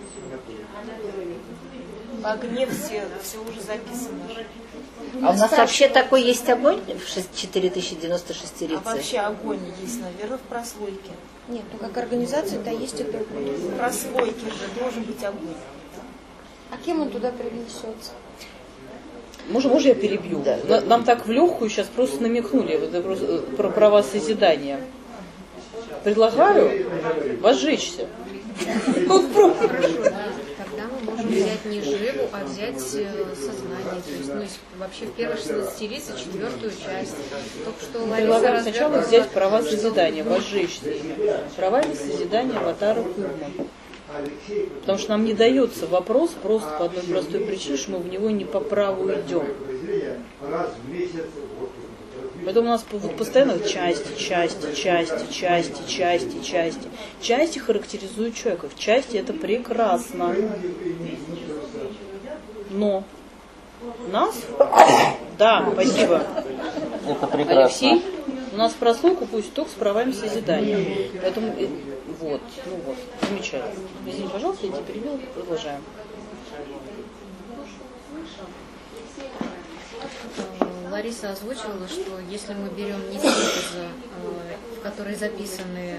В огне все уже записано. А у нас вообще такой есть огонь в 4096 рице? А вообще огонь есть, наверное, в прослойке. Нет, ну как организация-то есть это огонь. В прослойке же должен быть огонь. А кем он туда принесется? Можно я перебью? Да. Нам так в легкую сейчас просто намекнули про права созидания. Предлагаю возжечься. Тогда мы можем взять не живу, а взять сознание. То есть, вообще в первой 16 рице 4-ю часть. Только что предлагаю сначала взять права созидания, возжечься ими. Правами созидания аватара Курма. Потому что нам не дается вопрос просто по одной простой причине, что мы в него не по праву идем. Поэтому у нас постоянно части. Части характеризуют человека. В части это прекрасно. Но нас... Да, спасибо. Это прекрасно. Алексей, у нас прослойку пусть только с правами созидания. Поэтому вот, замечательно. Извини, пожалуйста, я тебя перебила, продолжаем. Лариса озвучивала, что если мы берем не синтезы, в которые записаны,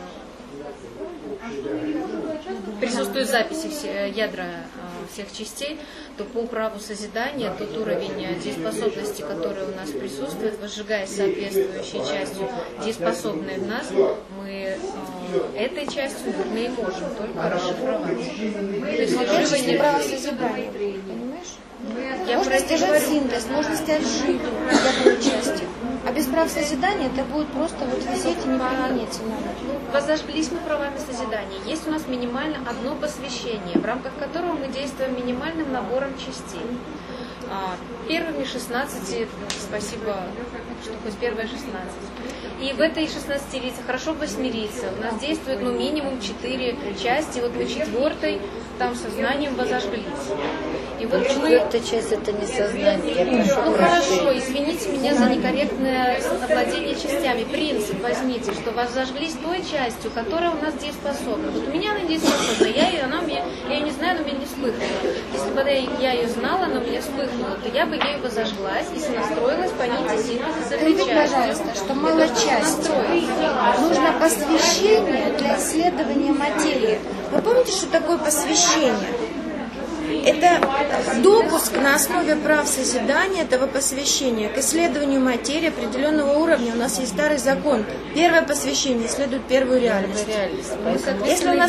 присутствуют записи ядра всех частей, то по праву созидания тот уровень дееспособности, который у нас присутствует, возжигаясь соответствующей частью дееспособной в нас, мы этой частью мы и можем только расшифровать. То есть живое право созидания, понимаешь? Можно сдержать синтез, можно стать живым для части. А без прав созидания это будет просто вот висеть и не применяться надо. Возожглись мы правами созидания. Есть у нас минимально одно посвящение, в рамках которого мы действуем минимальным набором частей. Первыми 16, спасибо, что хоть первые 16. И в этой 16 рице, хорошо в 8 рице, у нас действует минимум 4 части. Вот по 4-й там сознанием возожглись. И вот четвертая часть это не сознание. Я прошу ну хорошо, извините меня за некорректное овладение частями. Принцип возьмите, что возожглись той частью, которая у нас дееспособна. Вот у меня она дееспособна, я ее не знаю, она у меня не вспыхнула. Если бы я ее знала, она у меня вспыхнула, то я бы ею возожглась и настроилась по нити синтеза с этой частью. Пожалуйста, что мало части. Нужно посвящение для исследования материи. Вы помните, что такое посвящение? Это допуск на основе прав созидания этого посвящения к исследованию материи определенного уровня. У нас есть старый закон. Первое посвящение исследует первую реальность. Если у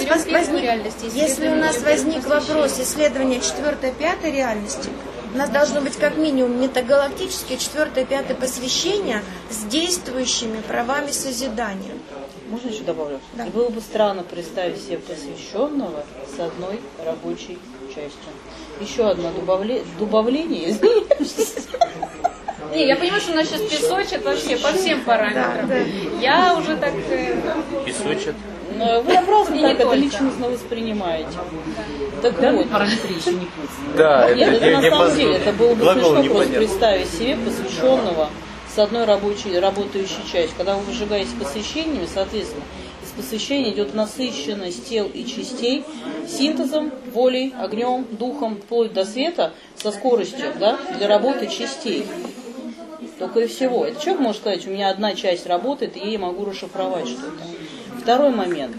нас возник вопрос исследования 4-5 реальности, у нас должно быть как минимум метагалактические 4-5 посвящения с действующими правами созидания. Можно еще добавлю? Да. И было бы странно представить себе посвященного с одной рабочей частью. Еще одно добавление, извиняюсь. Не, я понимаю, что у нас сейчас песочек вообще по всем параметрам. Да. Я уже так... Песочек. Вы просто так это личностно воспринимаете. Так вот. Параметры еще не поняли. Да, нет, это на самом деле, это было бы смешно просто представить себе посвященного с одной работающей частью. Когда вы выжигаете посвящениями, соответственно, из посвящения идет насыщенность тел и частей синтезом, волей, огнем, духом, вплоть до света, со скоростью, да, для работы частей. Только и всего. Это человек может сказать, у меня одна часть работает, и я могу расшифровать что-то. Второй момент.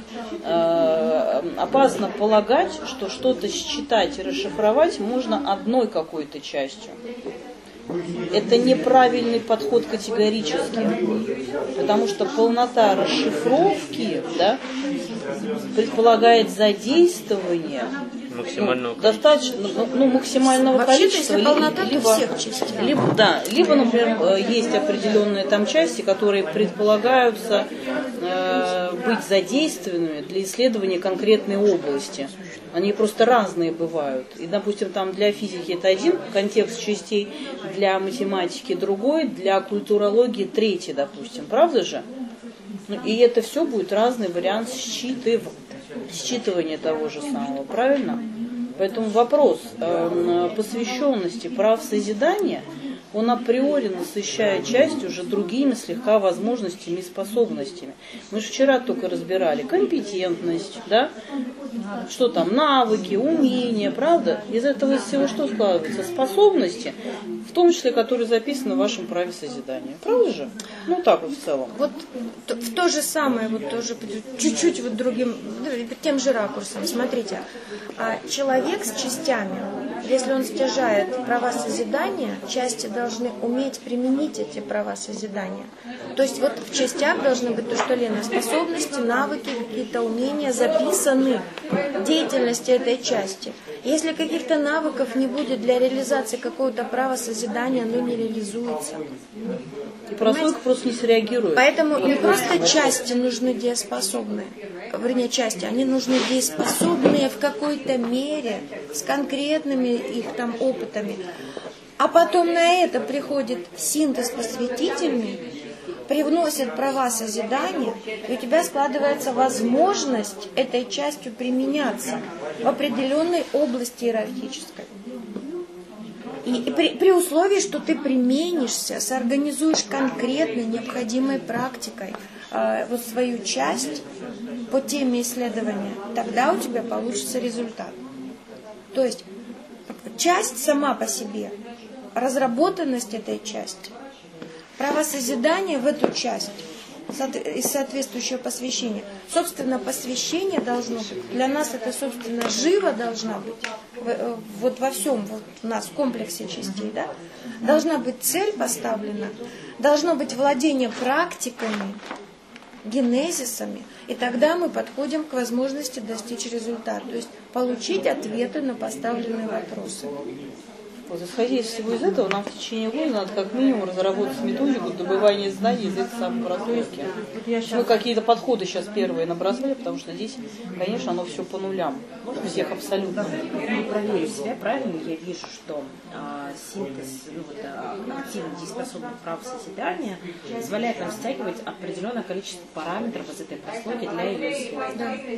Опасно полагать, что что-то считать и расшифровать можно одной какой-то частью. Это неправильный подход категорически, потому что полнота расшифровки, да, предполагает задействование максимального максимального количества, либо, например, есть определенные там части, которые предполагаются быть задействованными для исследования конкретной области. Они просто разные бывают. И, допустим, там для физики это один контекст частей, для математики другой, для культурологии третий, допустим. Правда же? И это все будет разный вариант считывания того же самого. Правильно? Поэтому вопрос посвященности прав созидания, он априори насыщает часть уже другими слегка возможностями и способностями. Мы же вчера только разбирали компетентность, да? Что там, навыки, умения, правда? Из этого всего что складывается? Способности, в том числе, которые записаны в вашем праве созидания. Правда же? Ну так вот в целом. Вот в то же самое, вот тоже чуть-чуть вот другим, тем же ракурсом. Смотрите, человек с частями, если он стяжает права созидания, части должны уметь применить эти права созидания. То есть вот в частях должны быть то, что Лена, способности, навыки, какие-то умения записаны в деятельности этой части. Если каких-то навыков не будет для реализации какого-то права созидания, оно не реализуется. И прослойка просто не среагирует. Поэтому не просто части нужны дееспособные, вернее части, они нужны дееспособные в какой-то мере, с конкретными их там опытами. А потом на это приходит синтез посвятительный, привносят права созидания, и у тебя складывается возможность этой частью применяться в определенной области иерархической. И при условии, что ты применишься, соорганизуешь конкретно необходимой практикой вот свою часть по теме исследования, тогда у тебя получится результат. То есть часть сама по себе, разработанность этой части, право созидания в эту часть из соответствующего посвящения. Собственно, посвящение должно быть. Для нас это, собственно, живо должна быть. Вот во всем вот у нас в комплексе частей. Да? Должна быть цель поставлена, должно быть владение практиками, генезисами, и тогда мы подходим к возможности достичь результата. То есть получить ответы на поставленные вопросы. Вот, исходя из всего из этого, нам в течение года надо как минимум разработать методику добывания знаний из этой самой прослойки. Мы какие-то подходы сейчас первые набросали, потому что здесь, конечно, оно все по нулям. У всех абсолютно. Проверю себя, правильно я вижу, что синтез активно дееспособных прав созидания позволяет нам стягивать определенное количество параметров из этой прослойки для ее исследования.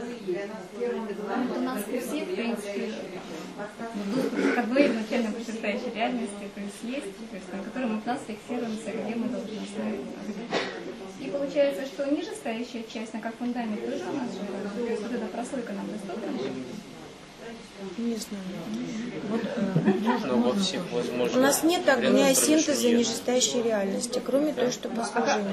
У нас у всех, в принципе, как бы изначально вышестоящей реальности, то есть, на котором от нас фиксируемся, где мы должны остановиться. И получается, что нижестоящая часть, как фундамент, тоже у нас живет. То есть вот эта прослойка нам доступна. Не знаю. У нас нет огня синтеза нижестоящей реальности, кроме того, что по служению.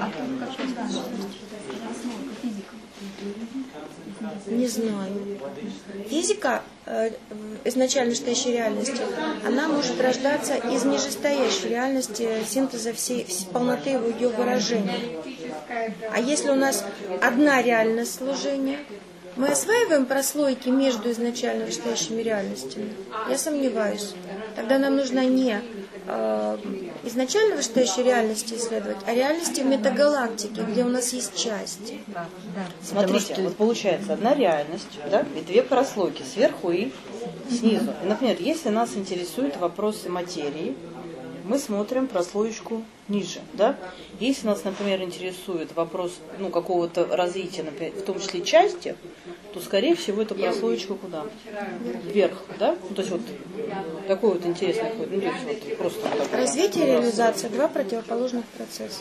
Не знаю. Физика изначально стоящей реальности, она может рождаться из нижестоящей реальности, синтеза всей полноты ее выражения. А если у нас одна реальность служения, мы осваиваем прослойки между изначально вышестоящими реальностями? Я сомневаюсь. Тогда нам нужно не изначально вышестоящей реальности исследовать, а реальности в метагалактике, где у нас есть части. Смотрите, вот получается одна реальность, да, и две прослойки сверху и снизу. И, например, если нас интересуют вопросы материи, мы смотрим прослоечку ниже, да? Если нас, например, интересует вопрос какого-то развития, например, в том числе части, то, скорее всего, эту прослоечку куда? Вверх, да? То есть вот такой вот интересный ход. То есть вот просто развитие и реализация — два противоположных процесса.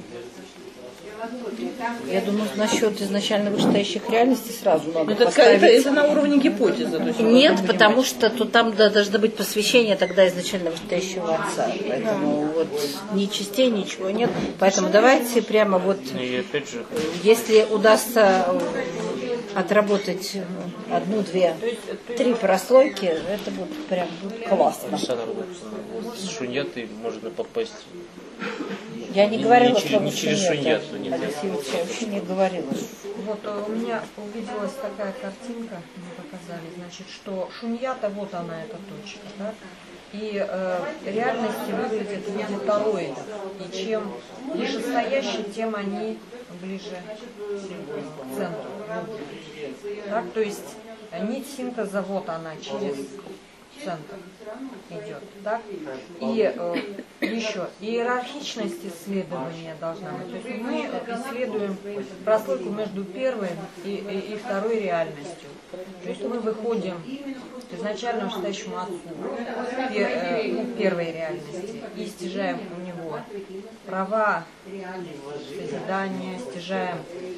Я думаю, насчет изначально вышестоящих реальностей сразу надо поставить. Это на уровне гипотезы. То есть нет, потому что там должно быть посвящение тогда изначально вышестоящего отца. Поэтому вот ни частей, ничего нет. Поэтому давайте прямо вот, если удастся отработать одну, две, три прослойки, это будет прям классно. С шуньятой можно попасть. Я не говорила не через шуньяту. Я вообще не говорила. Вот у меня увиделась такая картинка, мне показали, значит, что шуньята, вот она, эта точка, да? И реальности выглядят в виде тороидов. И чем нижестоящие, тем они ближе к центру. Так, то есть нить синтеза, вот она, через центр идет. Так? И еще иерархичность исследования должна быть. То есть мы исследуем прослойку между первой и второй реальностью. То есть мы выходим к изначально вышестоящему отцу первой реальности и стяжаем у него права созидания, стяжаем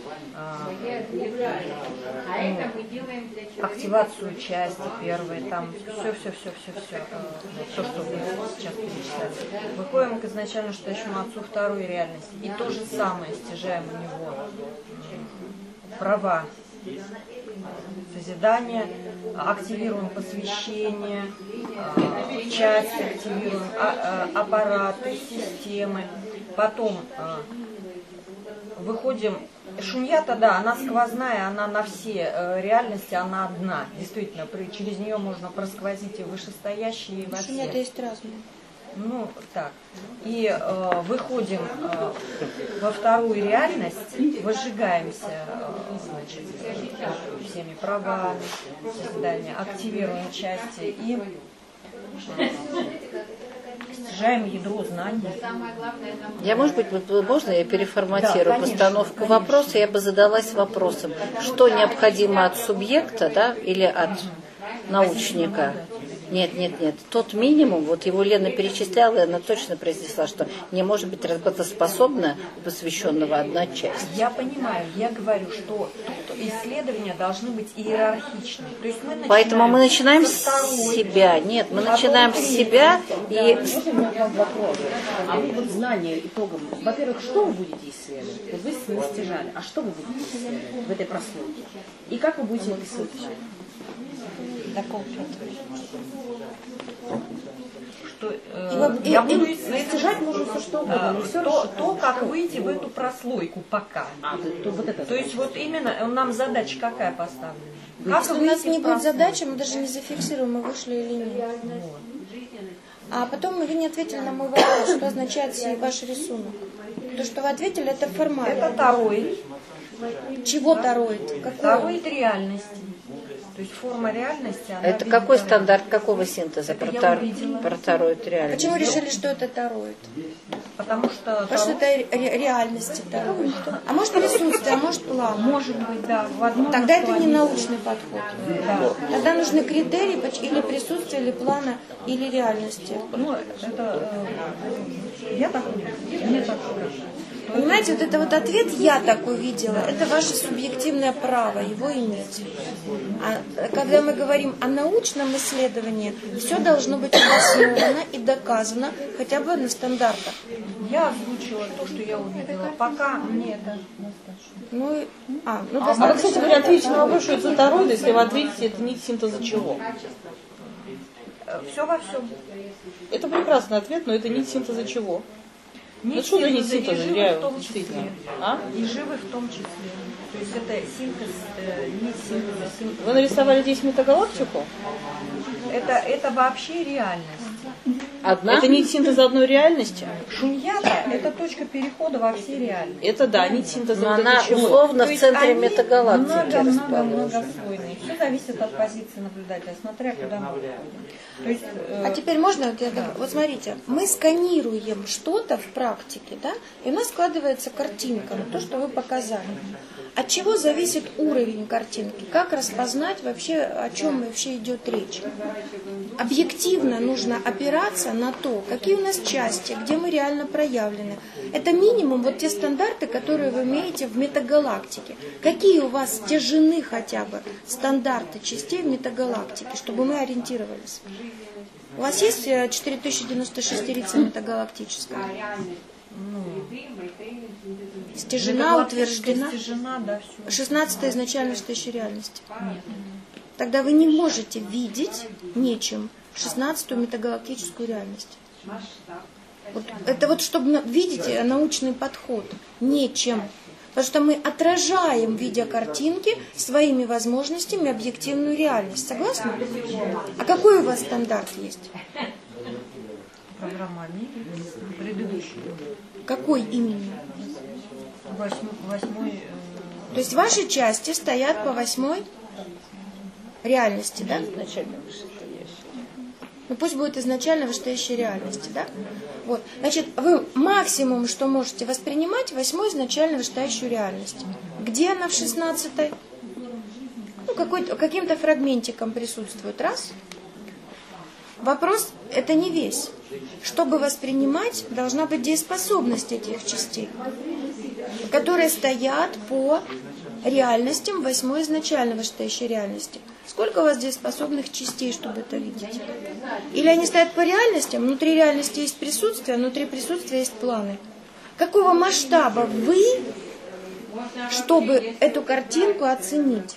активацию части первой, там все, то, что вы сейчас перечисляли. Выходим к изначально вышестоящему отцу второй реальности и то же самое стяжаем у него права созидания, активируем посвящение, части активируем, аппараты, системы. Потом выходим. Шуньята, да, она сквозная, она на все реальности, она одна. Действительно, через нее можно просквозить и вышестоящие, и во все. Шуньята есть разные. Ну, так. И выходим во вторую реальность, выжигаемся значит, всеми правами, созидания, активируем части и стяжаем ядро знаний. Я, может быть, можно я переформатирую постановку вопроса? Я бы задалась вопросом, что необходимо от субъекта, да, или от научника? Нет. Тот минимум, вот его Лена перечисляла, и она точно произнесла, что не может быть работоспособна у посвященного одна часть. Я понимаю, я говорю, что тут исследования должны быть иерархичны. То есть поэтому мы начинаем с себя. Нет, мы начинаем с себя и... А вы вот знания итогом, во-первых, что вы будете исследовать? Вот вы стяжали, а что вы будете исследовать в этой прослойке? И как вы будете это исследовать? Я буду стяжать можно все что угодно. То, как выйти в эту прослойку пока. То есть вот именно нам задача какая поставлена? Если у нас не будет задачи, мы даже не зафиксируем, мы вышли или нет. А потом вы не ответили на мой вопрос, что означает ваш рисунок. То, что вы ответили, это формально. Это тароид. Чего тароид? Тароид реальности. То есть форма реальности. Она это какой стандарт, какого синтеза про тароид реальности? Почему решили, что это тароид? Потому что это реальности тароид. А может присутствие, а может план? Может быть, да. Тогда это не научный подход. Да. Тогда нужны критерии или присутствия, или плана, или реальности. Ну, это я так увидела. Мне так кажется. Понимаете, вот это вот ответ «я так увидела» – это ваше субъективное право его иметь. А когда мы говорим о научном исследовании, все должно быть обосновано и доказано хотя бы на стандартах. Я озвучила то, что я увидела. Пока мне это достаточно. Вы, кстати говоря, ответите на вопрос, что это тароид, если вы ответите, это нить синтеза чего? Все во всем. Это прекрасный ответ, но это нить синтеза чего? Нить что синтеза синтеза, и живы реально, в том числе. И живы в том числе. То есть это синтез, нить синтеза. Вы нарисовали здесь метагалактику? Это вообще реальность. Одна? Это нить синтеза одной реальности? Шуньята – это точка перехода во все реальности. Это да, нить синтеза. Но она условно в центре метагалактики расположена. Многослойные. Все зависит от позиции наблюдателя, смотря куда мы выходим. То есть, А теперь можно, вот смотрите, мы сканируем что-то в практике, да, и у нас складывается картинка, то, что вы показали. От чего зависит уровень картинки? Как распознать вообще, о чем вообще идет речь? Объективно нужно опираться на то, какие у нас части, где мы реально проявлены. Это минимум вот те стандарты, которые вы имеете в метагалактике. Какие у вас стяжены хотя бы стандарты частей в метагалактике, чтобы мы ориентировались? У вас есть 4096 метагалактическая? Стяжена, утверждена? Стяжена, да, все. 16-я изначально тысяча реальности. Тогда вы не можете видеть нечем 16-ю метагалактическую реальность. Вот, это вот, чтобы видеть научный подход. Нечем. Потому что мы отражаем в виде картинки своими возможностями объективную реальность. Согласны? А какой у вас стандарт есть? Программа предыдущий. Какой именно? Восьмой. То есть ваши части стоят по 8-й реальности, да? Ну пусть будет изначально вышестоящей реальности, да? Вот. Значит, вы максимум, что можете воспринимать, 8-й изначально вышестоящую реальность. Где она в 16-й? Ну, каким-то фрагментиком присутствует. Раз. Вопрос – это не весь. Чтобы воспринимать, должна быть дееспособность этих частей, которые стоят по реальностям 8-й изначально вышестоящей реальности. Сколько у вас дееспособных частей, чтобы это видеть? Или они стоят по реальностям, внутри реальности есть присутствие, внутри присутствия есть планы. Какого масштаба вы, чтобы эту картинку оценить?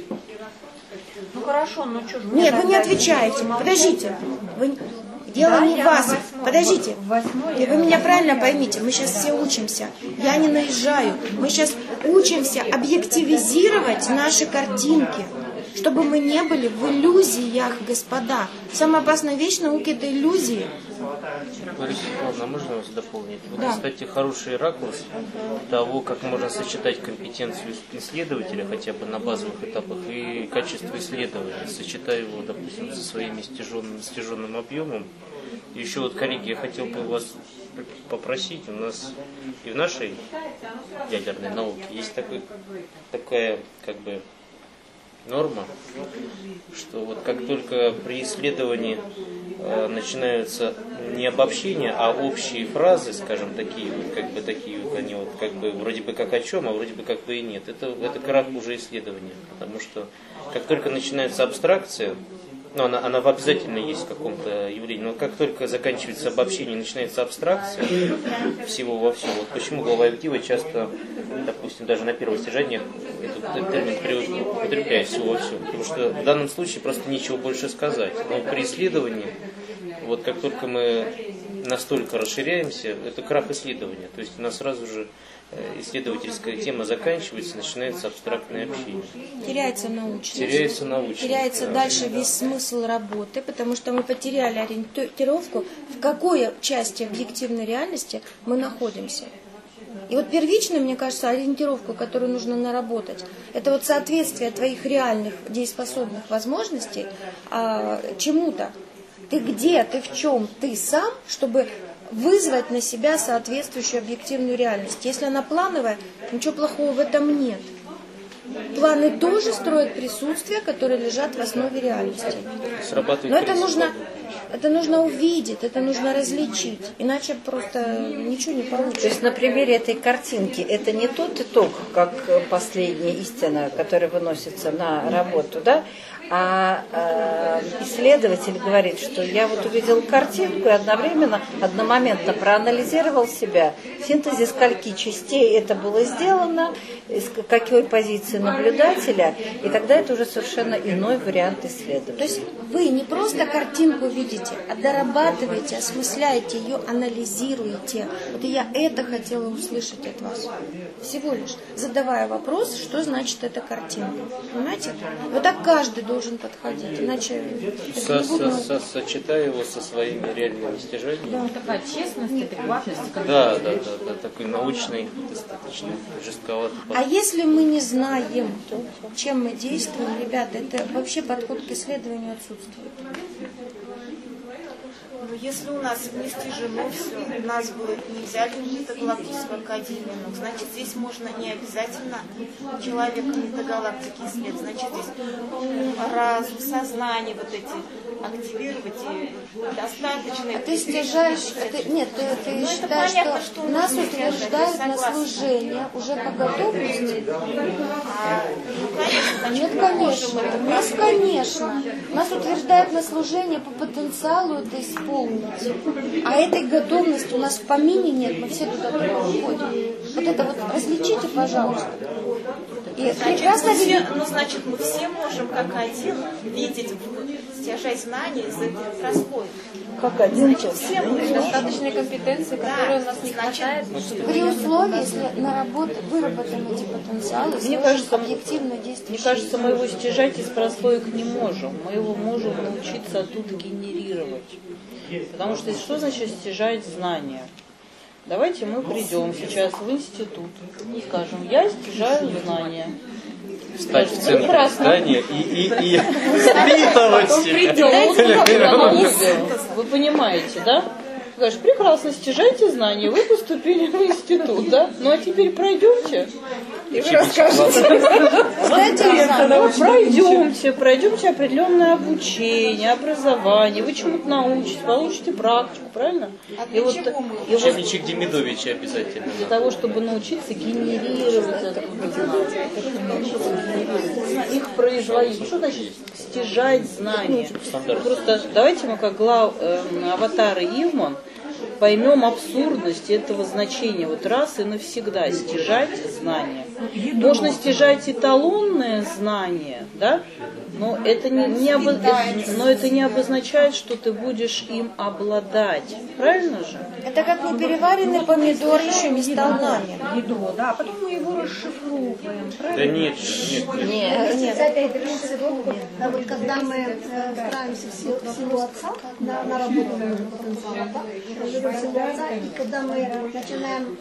Ну хорошо, но что же... Нет, вы не отвечаете. Подождите. Дело не в вас. Подождите. Вы меня правильно поймите. Мы сейчас все учимся. Я не наезжаю. Мы сейчас учимся объективизировать наши картинки, чтобы мы не были в иллюзиях, господа. Самая опасная вещь науки – это иллюзии. Лариса Павловна, можно вас дополнить? Вот, да. Кстати, хороший ракурс того, как можно сочетать компетенцию исследователя хотя бы на базовых этапах и качество исследования, сочетая его, допустим, со своим стяженным объемом. И еще вот, коллеги, я хотел бы вас попросить, у нас и в нашей ядерной науке есть такая как бы норма, что вот как только при исследовании начинаются не обобщения, а общие фразы, скажем, такие вот, они вот как бы вроде бы как о чем, а вроде бы как бы и нет. Это крах уже исследования, потому что как только начинается абстракция, ну, она обязательно есть в каком-то явлении, но как только заканчивается обобщение, начинается абстракция всего во всем. Вот почему глава Евдива часто, допустим, даже на первых стяжаниях этот термин употребляет всего во всем. Потому что в данном случае просто нечего больше сказать. Но при исследовании, вот как только мы настолько расширяемся, это крах исследования. То есть у нас сразу же исследовательская тема заканчивается, начинается абстрактное общение. Теряется научность. Теряется научность. Теряется дальше весь смысл работы, потому что мы потеряли ориентировку, в какой части объективной реальности мы находимся. И вот первично, мне кажется, ориентировку, которую нужно наработать, это вот соответствие твоих реальных дееспособных возможностей чему-то. Ты где, ты в чем, ты сам, чтобы вызвать на себя соответствующую объективную реальность. Если она плановая, ничего плохого в этом нет. Планы тоже строят присутствия, которые лежат в основе реальности. Но это нужно увидеть, это нужно различить, иначе просто ничего не получится. То есть на примере этой картинки это не тот итог, как последняя истина, которая выносится на работу, да? А исследователь говорит, что я вот увидел картинку и одномоментно проанализировал себя, в синтезе скольки частей это было сделано, из какой позиции наблюдателя, и тогда это уже совершенно иной вариант исследования. То есть вы не просто картинку видите, а дорабатываете, осмысляете ее, анализируете. Вот я это хотела услышать от вас. Всего лишь задавая вопрос, что значит эта картинка. Понимаете? Вот так каждый должен подходить, иначе... Сочетая его со своими реальными достижениями. Да, такая честность, адекватность. Да, такой научный, достаточно жестковатый подход. А если мы не знаем, чем мы действуем, ребята, это вообще подход к исследованию отсутствует. Если у нас недостижимо все, нас бы не взяли в метагалактическую академию, значит, здесь можно не обязательно человека метагалактики исследовать, значит, здесь разум, сознание вот эти активировать и достаточно... А ты стяжаешь... Нет, ты считаешь, что нас утверждают на служение уже по готовности? Нет, конечно. Нас, конечно. Нас утверждают на служение по потенциалу это исполнить. А этой готовности у нас в помине нет, мы все туда уходим. Вот это вот различите, пожалуйста. И прекрасно видите. Значит, мы все можем как один видеть, стяжать знания из этой прослойки. Как один все мы достаточной компетенции, которой у нас не хватает. При условии, если выработаем эти потенциалы, мне кажется, объективно действовать. Мне кажется, мы его стяжать из прослоек не можем. Мы его можем научиться оттуда генерировать. Потому что что значит стяжать знания? Давайте мы придем сейчас в институт и скажем, я стяжаю знания. Встать в центр здания и впитывать себя. Вы понимаете, да? Говоришь, прекрасно, стяжайте знания, вы поступили в институт, да? Ну а теперь пройдемте. И вы расскажете. Пройдемте определенное обучение, образование, вы чему-то научитесь, получите практику, правильно? Учебничек Демидовича обязательно. Для того, чтобы научиться генерировать это, их производить. Что значит стяжать знания? Просто давайте мы как аватары Ивман поймем абсурдность этого значения. Вот раз и навсегда стяжать знания. Можно стяжать эталонное знание, да? Но это не обозначает, что ты будешь им обладать. Правильно же? Это как непереваренный помидор еще не стал нами. Ядро, да, а потом мы его расшифровываем. Да нет. Вот когда мы стараемся в силу отца на работу потенциала, да, и когда мы начинаем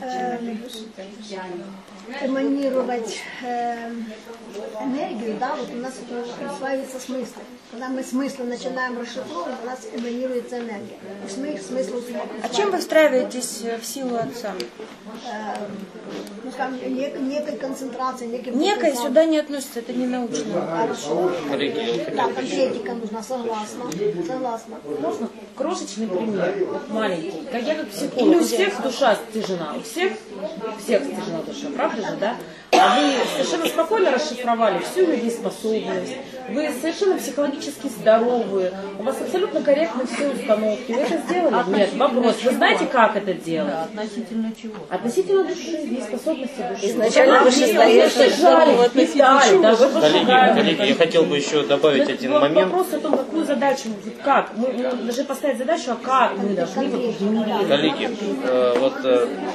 эманировать энергию, да, вот у нас присваивается смысл. Когда мы смыслы начинаем расшифровывать, у нас эманируется энергия. Смысл а чем вы встраиваетесь в силу отца? Ну, скажем, некой концентрации, некой сюда не относится, это не научно. Хорошо. Да, конкретика нужна, согласна. Можно крошечный пример, маленький. Я как психолог, у всех душа стяжена, у всех стяжена душа, правда же, да? А вы совершенно спокойно расшифровали всю недееспособность, вы совершенно психологически здоровые, у вас абсолютно корректны все установки. Вы это сделали? Нет, вопрос. Вы знаете, как это делать? Относительно чего? Относительно души, дееспособности души. Изначально вышестоящее здорово относительно чего. Коллеги, я хотел бы еще добавить один момент. Вопрос о том, какую задачу, как. Мы должны поставить задачу, а как мы должны генерировать. Коллеги, вот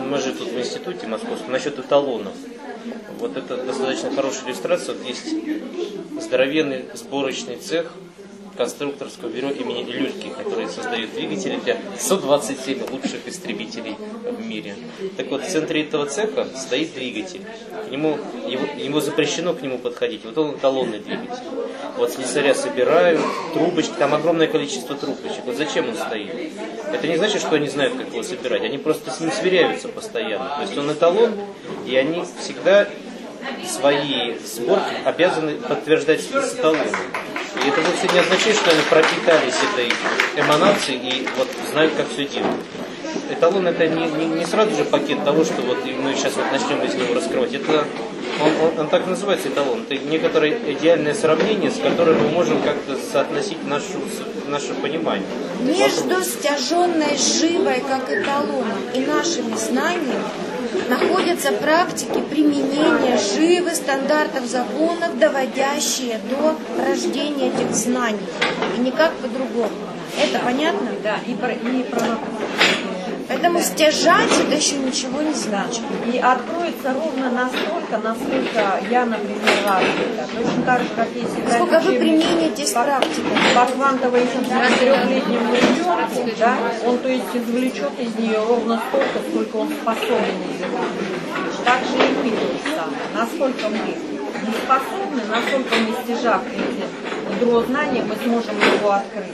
мы же тут в институте московском, насчет эталонов. Вот это достаточно хорошая иллюстрация. Вот есть здоровенный сборочный цех конструкторского бюро имени Люльки, который создает двигатели для 127 лучших истребителей в мире. Так вот, в центре этого цеха стоит двигатель. Ему запрещено к нему подходить. Вот он эталонный двигатель. Вот слесаря собирают, трубочки, там огромное количество трубочек. Вот зачем он стоит? Это не значит, что они знают, как его собирать. Они просто с ним сверяются постоянно. То есть он эталон, и они всегда свои сборки обязаны подтверждать с эталоном. И это вовсе не означает, что они пропитались этой эманацией и вот знают, как все делать. Эталон это не сразу же пакет того, что вот мы сейчас вот начнем из него раскрывать. Это он так называется эталон. Это некоторое идеальное сравнение, с которым мы можем как-то соотносить наше понимание. Между стяженной живой как эталоном и нашими знаниями находятся практики применения живы, стандартов, законов, доводящие до рождения этих знаний. И никак по-другому. Это понятно? Да, и про Поэтому стяжать это еще ничего не значит. И откроется ровно настолько, насколько я, например, развита. Точно так же, как если... Сколько вы применитесь практикой? По квантовой физике 3-летнему ребенку, да, он, то есть, извлечет из нее ровно столько, сколько он способен извлечь. Так же и мы то же самое. Насколько мы не способны, насколько мы, стяжав эти дроззнания, мы сможем его открыть.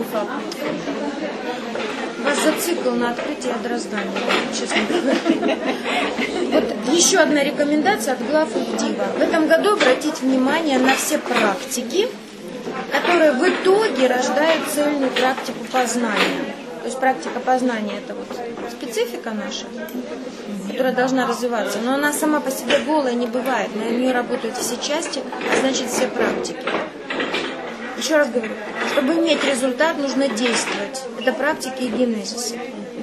Вас зацикл на открытие дроззнания, честно говоря. Вот еще одна рекомендация от глав Ивдива. В этом году обратить внимание на все практики, которые в итоге рождают цельную практику познания. То есть практика познания – это вот специфика наша, которая должна развиваться. Но она сама по себе голая не бывает. На нее работают все части, а значит все практики. Еще раз говорю, чтобы иметь результат, нужно действовать. Это практики и генезисы.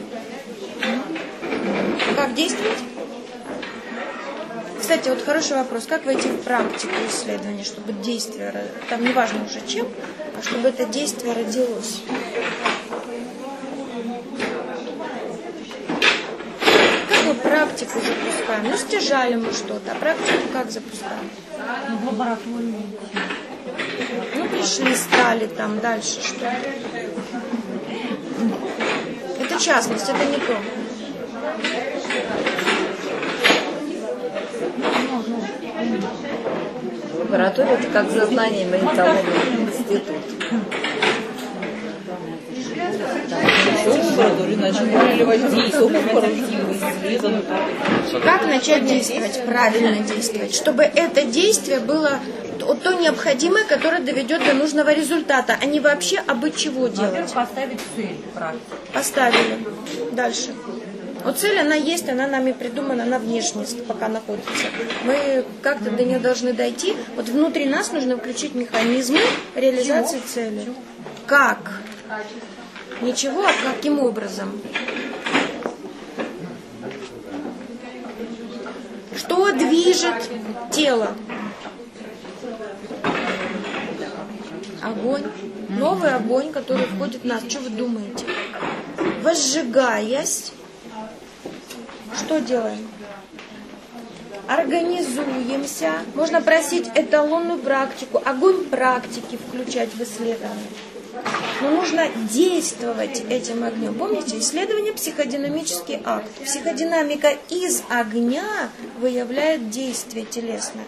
Как действовать? Кстати, вот хороший вопрос. Как войти в практику исследования, чтобы действие, там не важно уже чем, а чтобы это действие родилось? Как мы практику запускаем? Ну, стяжали мы что-то, а практику как запускаем? В лаборатории. Ну, пришли, стали там, дальше что? Это частность, это не то. Лаборатория – это как за знаниями эталонный институт. Как начать действовать, правильно действовать, чтобы это действие было то необходимое, которое доведет до нужного результата, а не вообще абы чего делать. Поставить цель практики. Поставили. Дальше. Вот цель, она есть, она нами придумана, она внешне пока находится. Мы как-то до нее должны дойти. Вот внутри нас нужно включить механизмы реализации цели. Как? Ничего, а каким образом? Что движет тело? Огонь. Новый огонь, который входит в нас. Что вы думаете? Возжигаясь, что делаем? Организуемся. Можно просить эталонную практику, огонь практики включать в исследование. Но нужно действовать этим огнем. Помните, исследование – психодинамический акт. Психодинамика из огня выявляет действие телесное.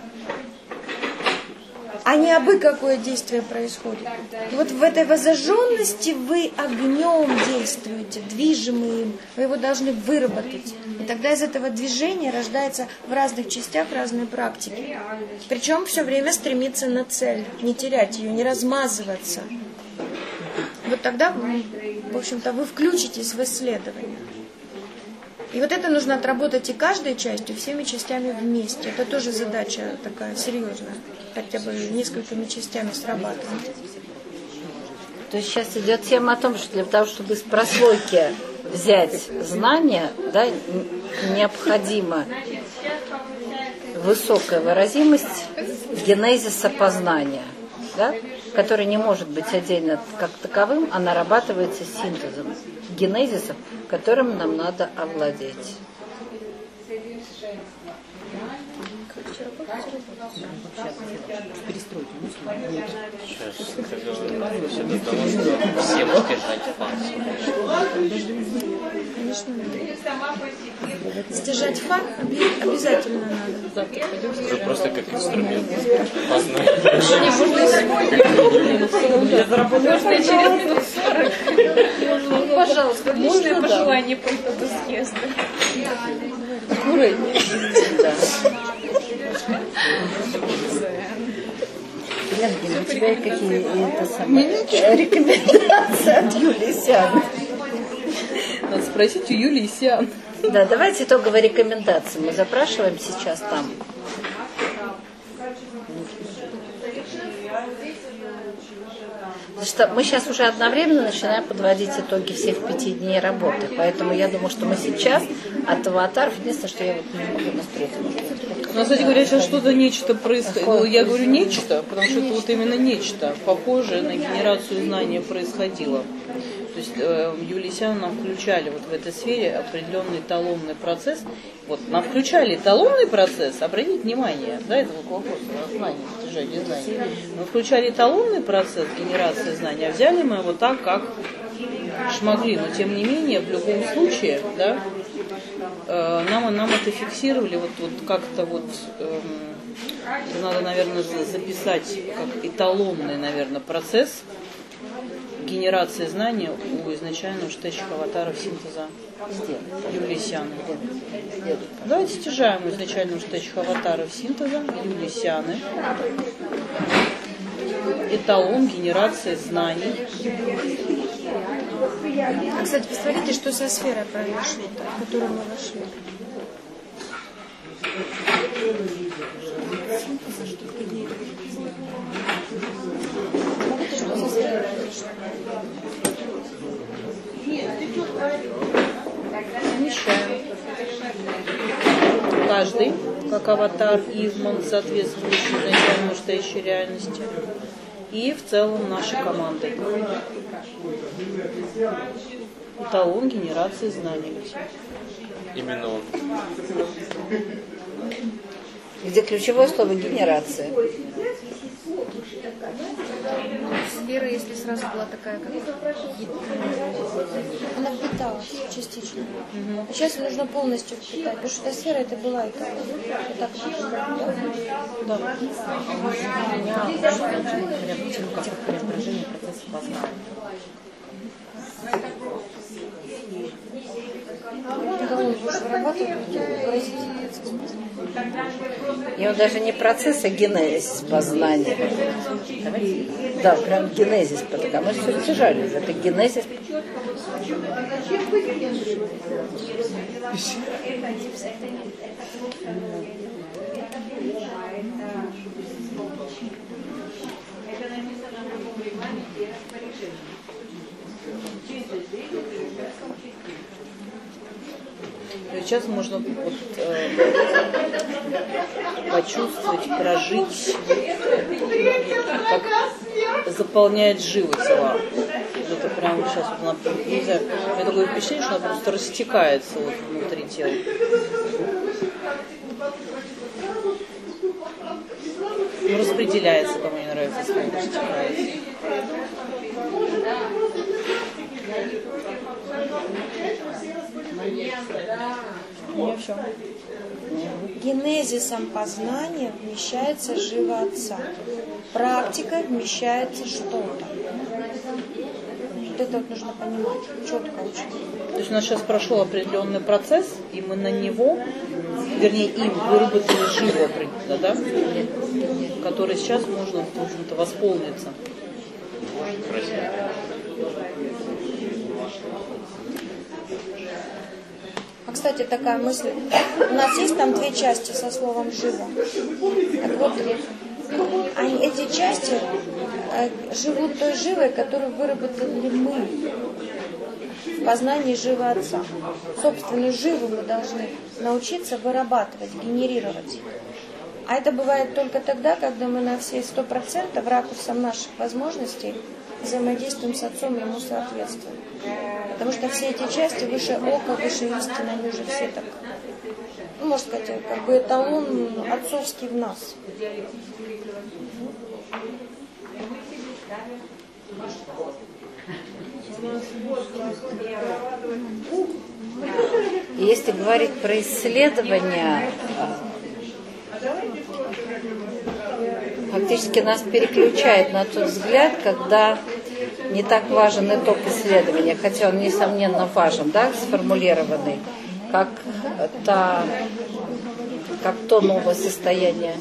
А не абы какое действие происходит. И вот в этой воззаженности вы огнем действуете, движимы им. Вы его должны выработать. И тогда из этого движения рождается в разных частях разные практики. Причем все время стремиться на цель, не терять ее, не размазываться. Вот тогда, в общем-то, вы включитесь в исследование. И вот это нужно отработать и каждой частью, всеми частями вместе. Это тоже задача такая серьезная. Хотя бы несколькими частями срабатывать. То есть сейчас идет тема о том, что для того, чтобы из прослойки взять знания, да, необходима высокая выразимость генезиса познания, да, который не может быть отдельно как таковым, а нарабатывается синтезом генезисом, которым нам надо овладеть. Перестройки. Сейчас, как говорю, все потому, что всем стяжать фан. Конечно, надо. Стяжать фан обязательно надо. Это просто как инструмент. Я заработаю через 40. Пожалуйста, личное пожелание по итогу съезда. Аккуратнее. Янкин, у тебя какие рекомендации от Юлии Сиан? Надо спросить у Юлии Сиан. Да, давайте итоговые рекомендации. Мы запрашиваем сейчас там. Что мы сейчас уже одновременно начинаем подводить итоги всех 5 дней работы. Поэтому я думаю, что мы сейчас от аватаров, единственное, что я вот не могу настроить. Ну, кстати говоря, сейчас что-то нечто происходит. Ну, я говорю нечто, потому что это вот именно нечто, похожее на генерацию знания происходило. То есть Юлия Сиан нам включали вот в этой сфере определенный эталонный процесс. Вот нам включали эталонный процесс, обратите внимание, да, это вот вопрос о знании, достижении знаний. Мы включали эталонный процесс генерации знаний, а взяли мы его так, как шмогли. Но тем не менее, в любом случае, да, нам это фиксировали вот как-то вот надо, наверное, записать как эталонный, наверное, процесс генерации знания у изначального штатчика аватаров синтеза Юлии Сианы. Давайте стяжаем изначального штатчика аватаров синтеза Юлии Сианы. Эталон генерации знаний. Кстати, посмотрите, что со сферой произошло, в которую мы вошли. Смотрите, что со сферой произошло. Смещаем. Каждый, как аватар Ивман, соответствующий изначально стоящей реальности. И в целом нашей командой. Эталон генерации знаний. Именно он. Где ключевое слово генерация. Сфера, если сразу была такая, как она впиталась частично. А сейчас нужно полностью впитать, потому что сфера это была эталон. Это Да. У меня преображение процесса познания. И он даже не процесс, а генезис познания. Да, прям генезис, потому что все стяжали. Это генезис. Сейчас можно вот, почувствовать, прожить, как заполняет живо тела. Это прямо сейчас, вот она, не знаю, у меня такое впечатление, что она просто растекается вот внутри тела. Ну, распределяется, по мне нравится, слово растекается. Генезисом познания вмещается живо Отца. Практика вмещается что-то. Вот это вот нужно понимать, четко очень. То есть у нас сейчас прошел определенный процесс, и мы на него, вернее, им выработали живо, да, который сейчас можно, в общем-то, восполниться. А, кстати, такая мысль. У нас есть там две части со словом «живо». Так вот, эти части живут той живой, которую выработали мы в познании живо Отца. Собственно, живо мы должны научиться вырабатывать, генерировать. А это бывает только тогда, когда мы на все 100% ракурсом наших возможностей взаимодействуем с Отцом и Ему соответствуем. Потому что все эти части выше ока, выше истины, они уже все так ну, можно сказать, как бы эталон отцовский в нас. Если говорить про исследования, фактически нас переключает на тот взгляд, когда не так важен итог исследования, хотя он несомненно важен, да, сформулированный, как то новое состояние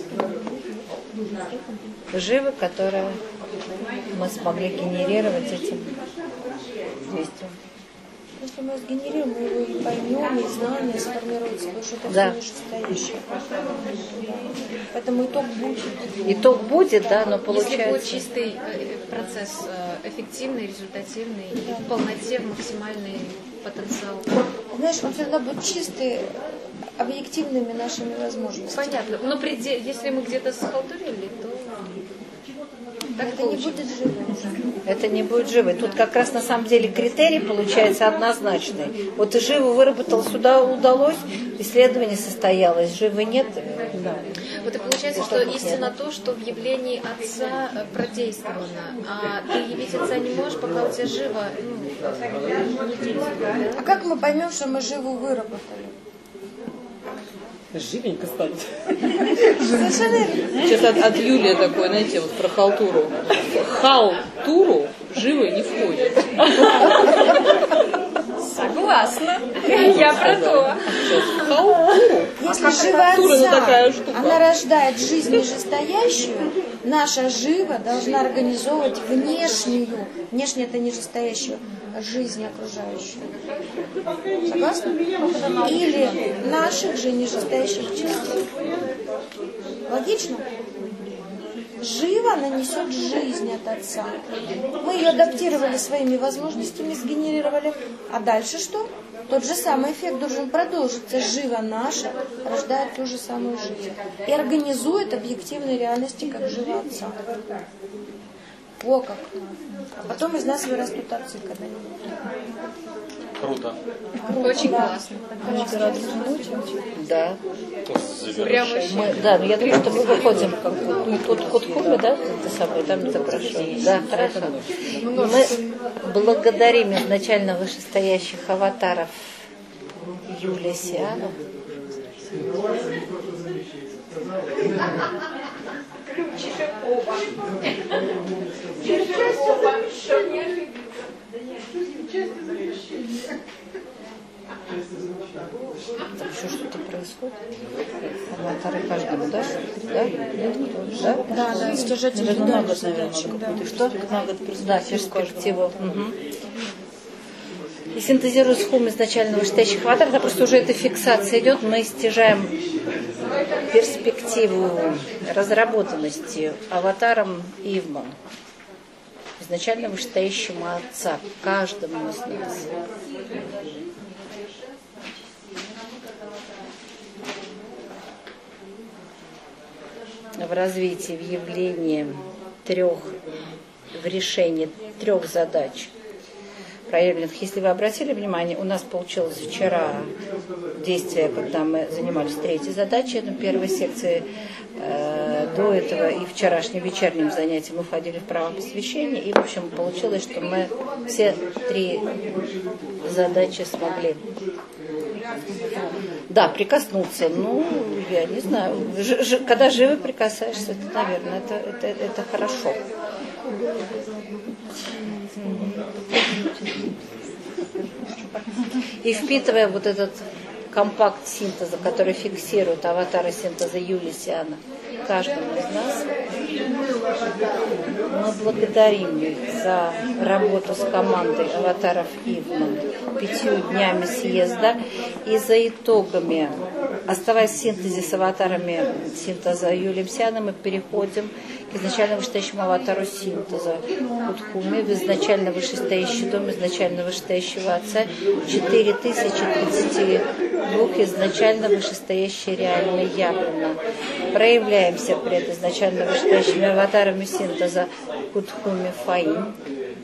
живы, которое мы смогли генерировать этим действием. Если мы сгенерируем, мы его и поймем, и знания сформируются, потому что это Да. все нижестоящее. Поэтому итог будет. Итог будет, да, но получается... Если будет чистый процесс, эффективный, результативный, и в полноте, в максимальный потенциал. Знаешь, он всегда будет чистый, объективными нашими возможностями. Понятно. Но если мы где-то схалтурили, то так это не будет живым. Это не будет живой. Тут как раз на самом деле критерий получается однозначный. Вот и живо выработал, сюда удалось, исследование состоялось, живы нет. Да. Вот и получается, что истина то, что в явлении Отца продействовано, а ты явить Отца не можешь, пока у тебя живо, не действует. А как мы поймем, что мы живу выработали? Живенько станет. Совершенно. Сейчас от Юлии такое, знаете, вот про халтуру. Халтуру живо не входит. Согласна. Я про то. Если жива Отца, она рождает жизнь нижестоящую, наша жива должна организовывать внешнюю, внешне это нижестоящую, жизнь окружающую. Согласны? Или наших же нижестоящих частей. Логично? Жива нанесет жизнь от Отца. Мы ее адаптировали своими возможностями, сгенерировали. А дальше что? Тот же самый эффект должен продолжиться. Жива наша рождает ту же самую жизнь. И организует объективные реальности, как жива Отца. О как. А потом из нас вырастут отцы когда-нибудь. Круто. Очень классно. Да. Прямо Да, но я думаю, что мы выходим как бы тут Кутхуме, да, это самое, там это хорошо. Да, хорошо. Мы благодарим изначально вышестоящих аватаров Юлия Сиану. Там еще что-то происходит. Аватары каждому, да? Да? Да, стяжатель на да, год, наверное, что? На год да, перспективу. И синтезируя схему изначально вышестоящих аватаров, да, просто уже эта фиксация идет, мы стяжаем перспективу разработанности аватаром Ивман, изначально вышестоящему Отца, каждому из нас. В развитии, в явлении в решении трех задач проявленных. Если вы обратили внимание, у нас получилось вчера действие, когда мы занимались третьей задачей, на первой секции, до этого и вчерашним вечерним занятием мы входили в право посвящения, и, в общем, получилось, что мы все три задачи смогли. Да, прикоснуться. Ну, я не знаю. Когда живо прикасаешься, это, наверное, это хорошо. И впитывая вот этот компакт синтеза, который фиксирует аватары синтеза Юлии Сиана каждому из нас, мы благодарим их за работу с командой аватаров Ивман 5 днями съезда и за итогами. Оставаясь в синтезе с аватарами синтеза Юлием Сианом, мы переходим к изначально вышестоящему аватару синтеза Кутхуме, в изначально вышестоящий дом изначально вышестоящего Отца, 4032 изначально вышестоящие реальные явлено. Проявляемся пред изначально вышестоящими аватарами синтеза Кутхуме Фаим.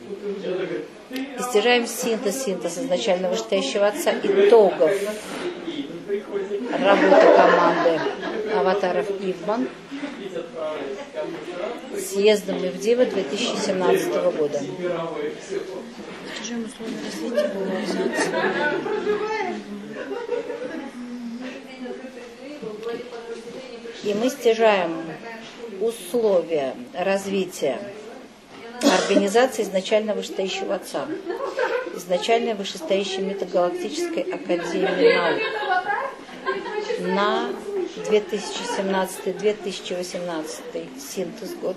И стяжаем синтез изначально вышестоящего Отца итогов работы команды аватаров Ивман съездом Ивдива 2017 года. Достижаем условия развития популяризации. И мы стяжаем условия развития организации изначально вышестоящего отца, изначально вышестоящей метагалактической академии наук на 2017-2018 синтез год,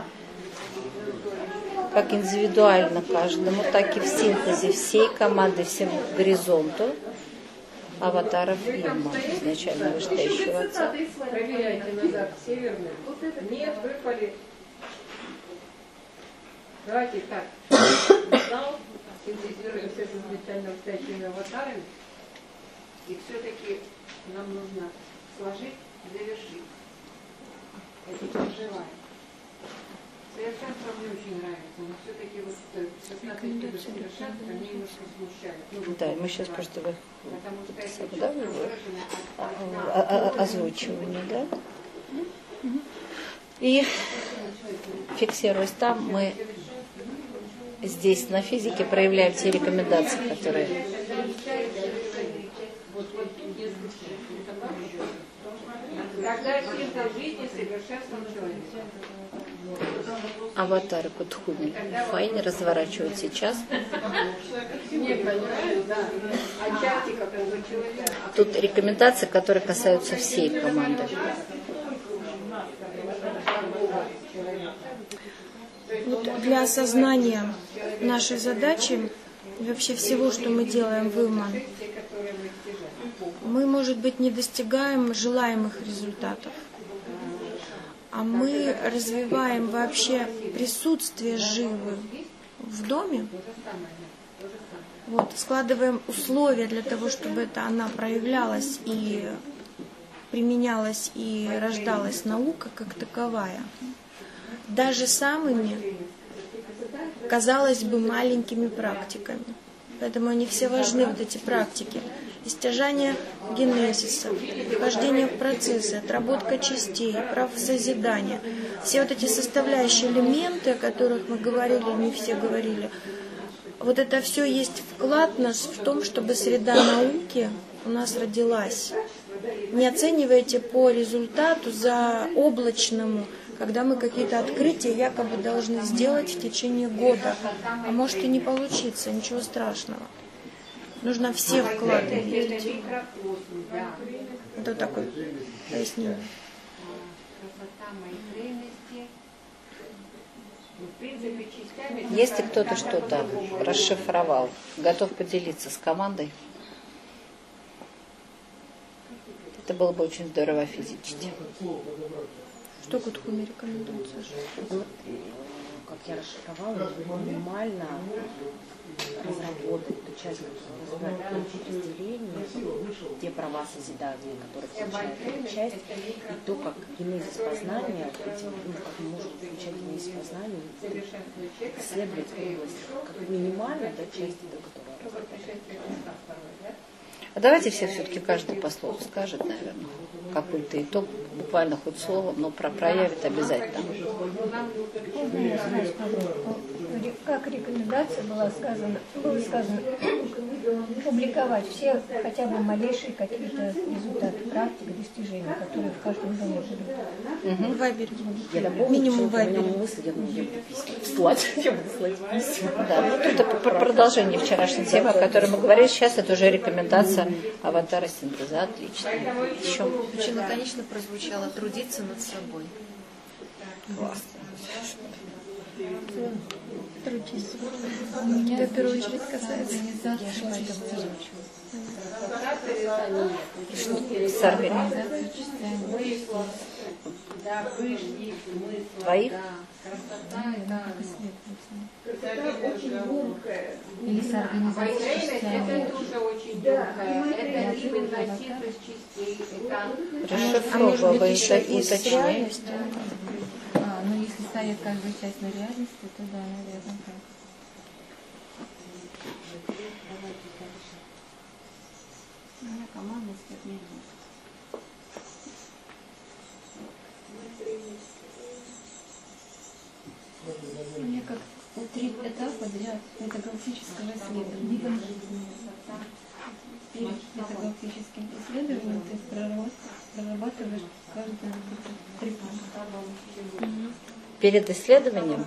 как индивидуально каждому, так и в синтезе всей команды, всему горизонту аватаров Ивма, изначально вышестоящего отца. Проверяйте назад северным. Нет, выпали. Давайте так. Зал, синтезируемся с изначально вышестоящими аватарами. И все-таки нам нужно сложить и завершить. Это переживаем. Совершенство мне очень нравится, но все-таки вот 16 видов совершенства меня немножко смущает. Да, мы сейчас просто озвучивание, да? И фиксируясь там, мы здесь на физике проявляем те рекомендации, которые когда синтез жизни совершенством человека. аватары Кутхуми Файне разворачивают сейчас. Тут рекомендации, которые касаются всей команды. Вот для осознания нашей задачи и вообще всего, что мы делаем в Ивман, мы, может быть, не достигаем желаемых результатов, а мы развиваем вообще присутствие живы в доме, вот, складываем условия для того, чтобы она проявлялась и применялась и рождалась наука как таковая, даже самыми, казалось бы, маленькими практиками. Поэтому они все важны, вот эти практики. Истяжание генезиса, вхождение в процессы, отработка частей, прав созидания. Все вот эти составляющие элементы, о которых мы говорили, не все говорили, вот это все есть вклад наш в том, чтобы среда науки у нас родилась. Не оценивайте по результату заоблачному, когда мы какие-то открытия якобы должны сделать в течение года. А может и не получиться, ничего страшного. Нужно все вклады видеть. Это такое пояснение. Если кто-то что-то расшифровал, готов поделиться с командой, это было бы очень здорово физически. Что Кутхуми рекомендует, Саша? Как я расшифровала, минимально разработать ту часть, которая называется разделение, те права созидания, которые включают эту часть, и то, как генезис познания, как мы можем включать генезис познания, исследовать область, как минимально та часть, которая разработана. А давайте все-таки каждый по слову скажет, наверное, какой-то итог, буквально хоть словом, но проявит обязательно. Как рекомендация было сказано публиковать все хотя бы малейшие какие-то результаты практик, достижения, которые в каждом доме будут. В Вайбере. Я напомню, минимум в Вайбере. Я буду слать письма. Да, вот это продолжение вчерашней темы, о которой мы говорили. Сейчас это уже рекомендация аватара синтеза. Отлично. Еще. Очень лаконично прозвучало трудиться над собой. Классно. Трудись. Меня в первую очередь касается. С организацией твоих? Или с организацией частями. Это тоже очень долгое. Это именно синтез частей. Расшифровывай уточнее. Ну, если ставить каждую часть на реальности, то да, наверное, так. У меня команда с 5 минут. метагалактического исследования. Перед метагалактическим исследованием ты прорабатываешь каждый 3 пункта. Перед исследованием?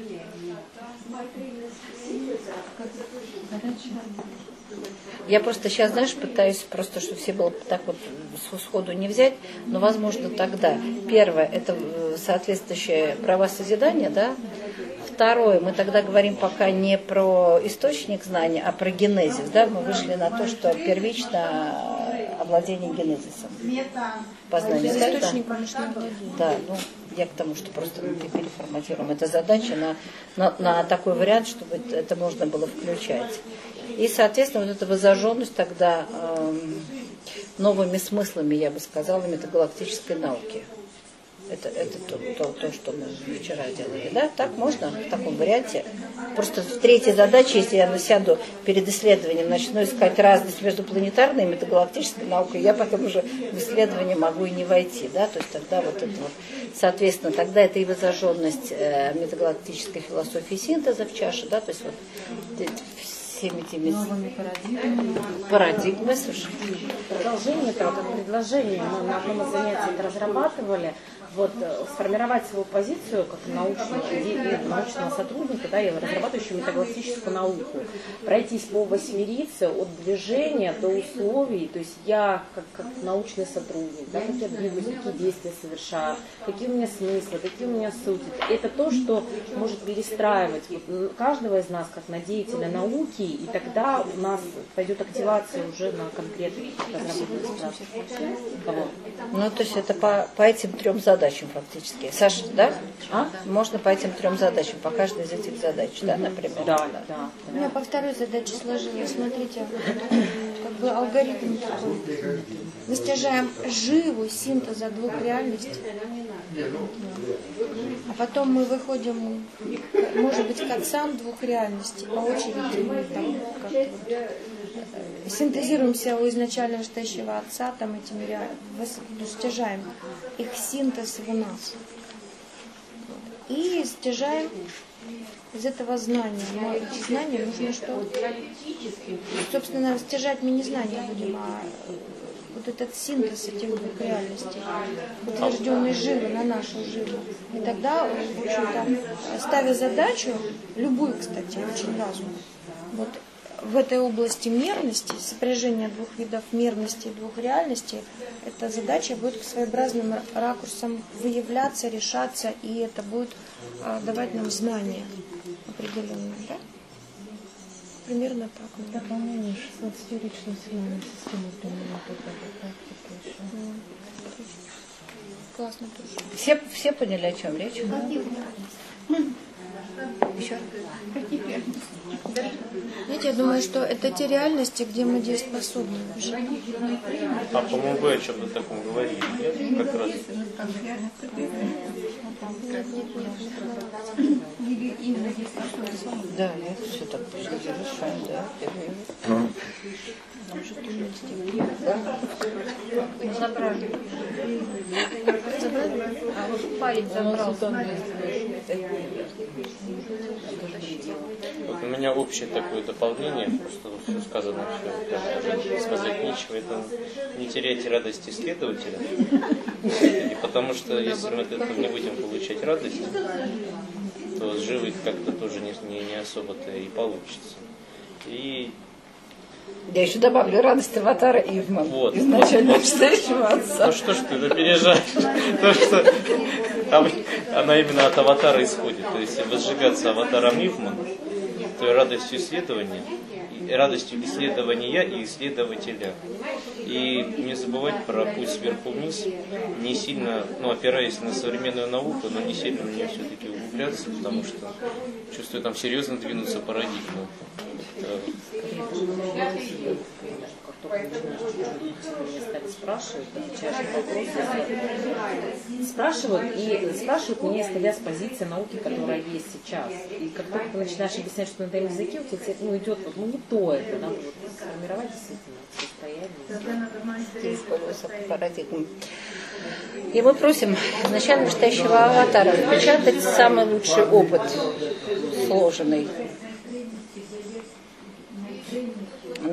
Я просто сейчас, знаешь, пытаюсь просто, чтобы все было так вот сходу не взять, но возможно тогда. Первое, это соответствующее права созидания, да? Второе, мы тогда говорим пока не про источник знания, а про генезис, да? Мы вышли на то, что первично овладение генезисом. Познание, да, ну, я к тому, что просто переформатируем. Это задача на такой вариант, чтобы это можно было включать. И, соответственно, вот эта зажженность тогда новыми смыслами, я бы сказала, метагалактической науки. Это то, что мы вчера делали. Да? Так можно в таком варианте? Просто в третьей задаче, если я сяду перед исследованием, начну искать разность между планетарной и метагалактической наукой, я потом уже в исследование могу и не войти. Да? То есть тогда вот это вот, соответственно, тогда это и зажженность метагалактической философии синтеза в чаше, да? То есть вот всеми этими парадигмами. Продолжение этого, как предложение, мы на одном из занятий это разрабатывали, вот сформировать свою позицию как научного сотрудника, да, и разрабатывающего метагалактическую науку, пройтись по восьмерице от движения до условий, то есть я как научный сотрудник, да, как я двигаюсь, какие действия совершаю, какие у меня смыслы, какие у меня сути. Это то, что может перестраивать каждого из нас как на деятеля науки, и тогда у нас пойдет активация уже на конкретных разработанных. Ну, то есть это по этим 3 задачам фактически. Саша, да? Можно по этим 3 задачам, по каждой из этих задач, да, например? Да. У меня по второй задаче сложилось. Смотрите, как бы алгоритм такой. Мы стяжаем живу синтеза 2 реальностей. А потом мы выходим, может быть, к отцам 2 реальностей по очереди. Мы там как-то вот синтезируем себя у изначально настоящего отца, там этими стяжаем их синтез в нас. И стяжаем из этого знания. Но эти знания нужно что? Собственно, стяжать мы не знания будем, а вот этот синтез этих 2 реальностей, утвержденный живо на нашу живу. И тогда, в общем-то, ставя задачу, любую, кстати, очень разумную, вот в этой области мерности, сопряжения 2 видов мерности и 2 реальностей, эта задача будет к своеобразным ракурсам выявляться, решаться, и это будет давать нам знания определенные, да? Примерно так. Дополнение 16-ричной силовой системы применяют практику еще. Классно тоже. Все поняли, о чем речь? Еще? Знаете, я думаю, что это те реальности, где мы дееспособны. А по-моему, вы о чем-то таком говорили. Нет? Как раз. Да, я все так завершаю, да. Забрали. А вот парень забрал. Вот у меня общее такое дополнение, просто все сказано, все, сказать нечего, это не теряйте радость исследователя, и потому что если мы от этого не будем получать радость, то жить как-то тоже не особо-то и получится. И я еще добавлю радость аватара Ивман. Вот, изначально настоящего отца. Ну что ж ты напережаешь? Потому что она именно от аватара исходит. То есть возжигаться аватаром Ивман, то радостью исследования и исследователя. И не забывать про путь сверху вниз, не сильно, опираясь на современную науку, но не сильно в нее все-таки углубляться, потому что чувствую, там серьезно двинуться парадигму. Спрашивают меня, исходя с позиции науки, которая есть сейчас. И как только ты начинаешь объяснять, что на этом языке, у тебя идет не то это, надо сформировать действительно состояние. Парадигму. И мы просим изначально настоящего аватара напечатать самый лучший опыт, сложенный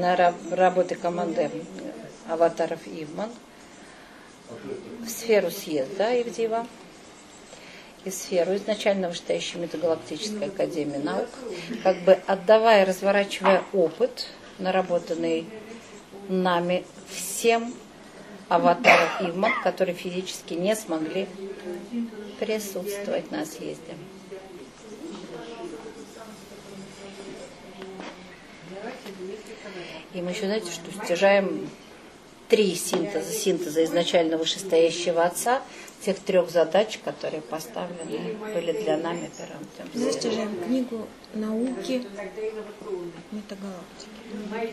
на работы команды аватаров Ивман в сферу съезда Ивдива и сферу изначально вышестоящей Метагалактической академии наук, как бы отдавая, разворачивая опыт, наработанный нами всем аватарам Ивман, которые физически не смогли присутствовать на съезде. И мы еще, знаете, что стяжаем 3 синтеза изначально вышестоящего Отца, тех 3 задач, которые поставлены были для нами первым тем. Мы стяжаем книгу науки метагалактики.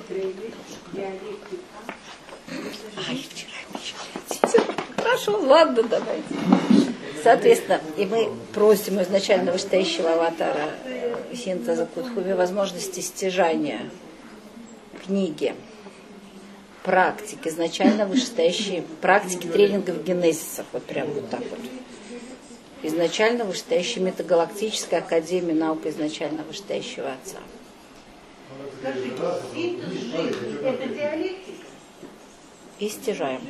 Хорошо, ладно, давайте. Соответственно, и мы просим изначально вышестоящего аватара синтеза Кутхуми возможности стяжания книги, практики, изначально вышестоящие практики тренингов генезисов, вот прям вот так вот. Изначально вышестоящей Метагалактической академии наук изначально вышестоящего Отца. И стяжаем.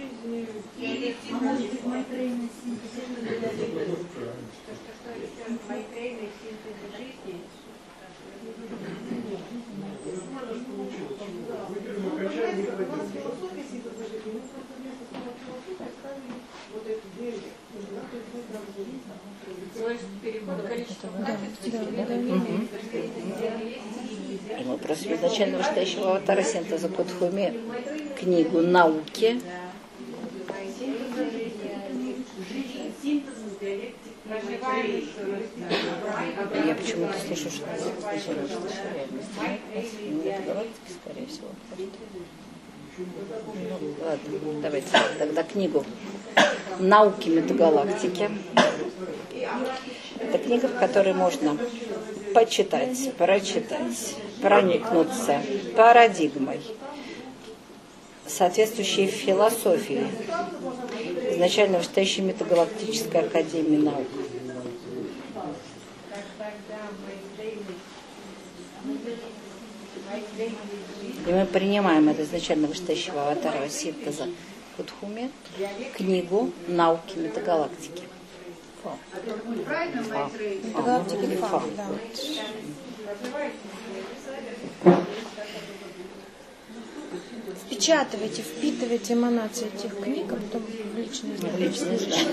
И мы просим изначально вышестоящего аватара синтеза Кутхуми книгу науки. Я почему-то слышу, что это галактики, скорее всего. Ну, ладно, давайте тогда книгу «Науки метагалактики». Это книга, в которой можно почитать, прочитать, проникнуться парадигмой, соответствующей философии изначально вышестоящей Метагалактической академии наук. И мы принимаем это изначально вышестоящего аватара синтеза Кутхуми книгу «Науки метагалактики». Метагалактики Фа, да. Впечатывайте, впитывайте эманации этих книг, а потом в личное знание.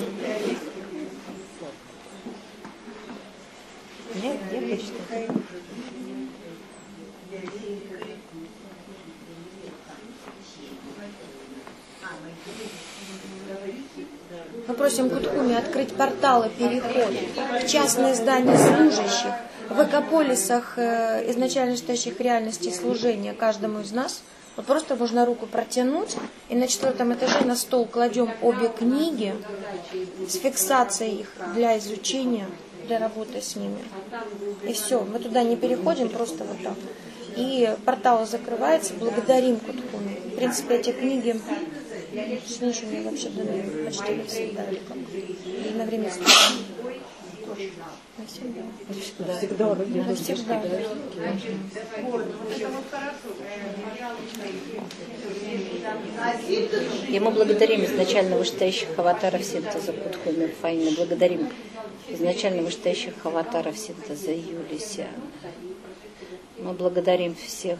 Нет, я почитаю. Мы просим Кутхуми открыть порталы перехода в частные здания служащих, в экополисах изначально стоящих реальностей служения каждому из нас. Вот просто можно руку протянуть, и на 4-м этаже на стол кладем обе книги с фиксацией их для изучения, для работы с ними. И все, мы туда не переходим, просто вот так. И портал закрывается, благодарим Кутхуми. В принципе, эти книги с Мишей вообще даны почти навсегда, или как? Или на время служения. Навсегда. Навсегда. И мы благодарим изначально вышестоящих аватаров синтеза Кутхуми Фаина, благодарим изначально вышестоящих аватаров синтеза Юлисиана. Мы благодарим всех.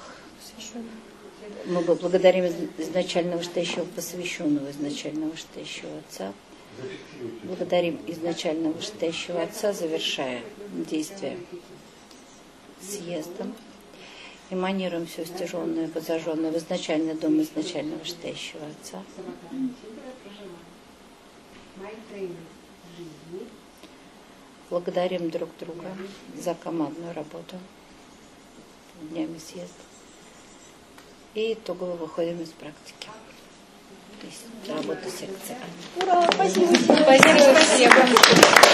Мы благодарим изначально вышестоящего посвященного, изначально вышестоящего Отца. Благодарим изначально вышестоящего Отца, завершая действие съездом. Эманируем все стяженное, возожженное в изначальный дом изначально вышестоящего Отца. Благодарим друг друга за командную работу днями съезда. И итогово выходим из практики. То есть работа секции. Ура! Спасибо. Спасибо всем.